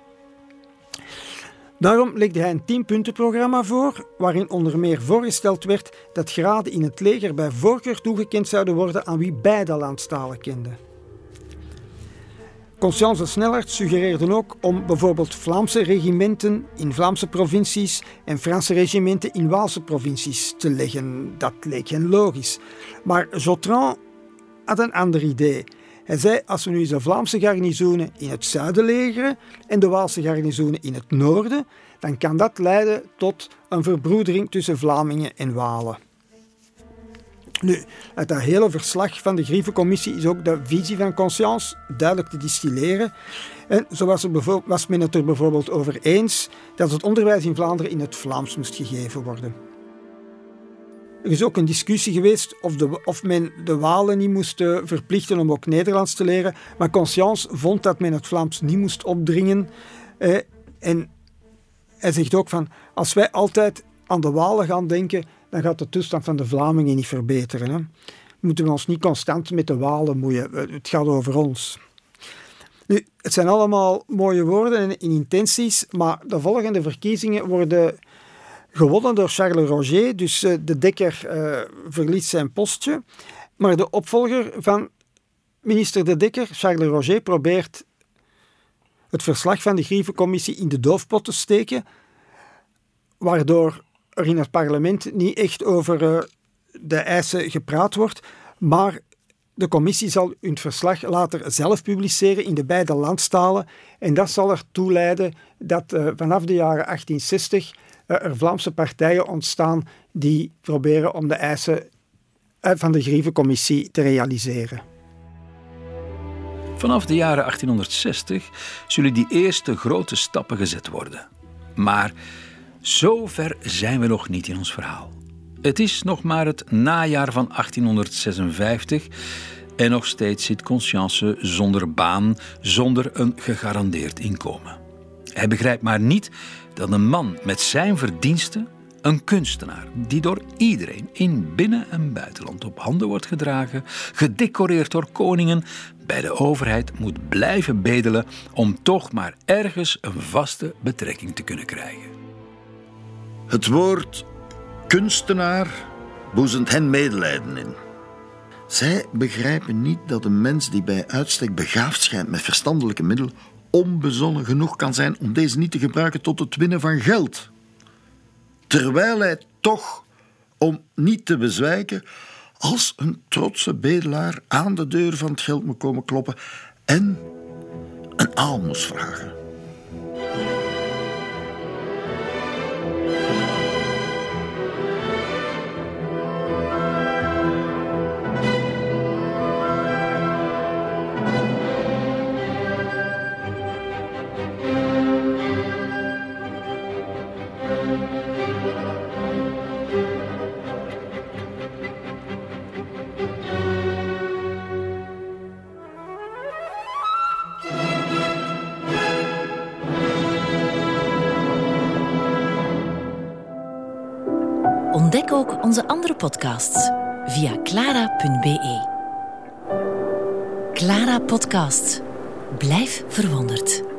Daarom legde hij een 10-puntenprogramma voor, waarin onder meer voorgesteld werd dat graden in het leger bij voorkeur toegekend zouden worden aan wie beide landstalen kenden. Conscience en Snellaert suggereerden ook om bijvoorbeeld Vlaamse regimenten in Vlaamse provincies en Franse regimenten in Waalse provincies te leggen. Dat leek hen logisch. Maar Jotran had een ander idee. Hij zei, als we nu eens de Vlaamse garnizoenen in het zuiden legeren en de Waalse garnizoenen in het noorden, dan kan dat leiden tot een verbroedering tussen Vlamingen en Walen. Nu, uit dat hele verslag van de Grievencommissie is ook de visie van Conscience duidelijk te distilleren. En zo was men het er bijvoorbeeld over eens dat het onderwijs in Vlaanderen in het Vlaams moest gegeven worden. Er is ook een discussie geweest of men de Walen niet moest verplichten om ook Nederlands te leren. Maar Conscience vond dat men het Vlaams niet moest opdringen. En hij zegt ook van, als wij altijd aan de Walen gaan denken, dan gaat de toestand van de Vlamingen niet verbeteren. Hè. Moeten we ons niet constant met de Walen moeien. Het gaat over ons. Nu, het zijn allemaal mooie woorden en intenties, maar de volgende verkiezingen worden gewonnen door Charles Roger. Dus de Dekker verliest zijn postje. Maar de opvolger van minister De Dekker, Charles Roger, probeert het verslag van de Grievencommissie in de doofpot te steken, waardoor er in het parlement niet echt over de eisen gepraat wordt, maar de commissie zal hun verslag later zelf publiceren in de beide landstalen en dat zal ertoe leiden dat vanaf de jaren 1860 er Vlaamse partijen ontstaan die proberen om de eisen van de Grievencommissie te realiseren. Vanaf de jaren 1860 zullen die eerste grote stappen gezet worden. Maar zo ver zijn we nog niet in ons verhaal. Het is nog maar het najaar van 1856 en nog steeds zit Conscience zonder baan, zonder een gegarandeerd inkomen. Hij begrijpt maar niet dat een man met zijn verdiensten, een kunstenaar die door iedereen in binnen- en buitenland op handen wordt gedragen, gedecoreerd door koningen, bij de overheid moet blijven bedelen om toch maar ergens een vaste betrekking te kunnen krijgen. Het woord kunstenaar boezemt hen medelijden in. Zij begrijpen niet dat een mens die bij uitstek begaafd schijnt met verstandelijke middelen onbezonnen genoeg kan zijn om deze niet te gebruiken tot het winnen van geld. Terwijl hij toch, om niet te bezwijken, als een trotse bedelaar aan de deur van het geld moet komen kloppen en een aalmoes vragen. Ontdek ook onze andere podcasts via clara.be. Clara Podcast. Blijf verwonderd.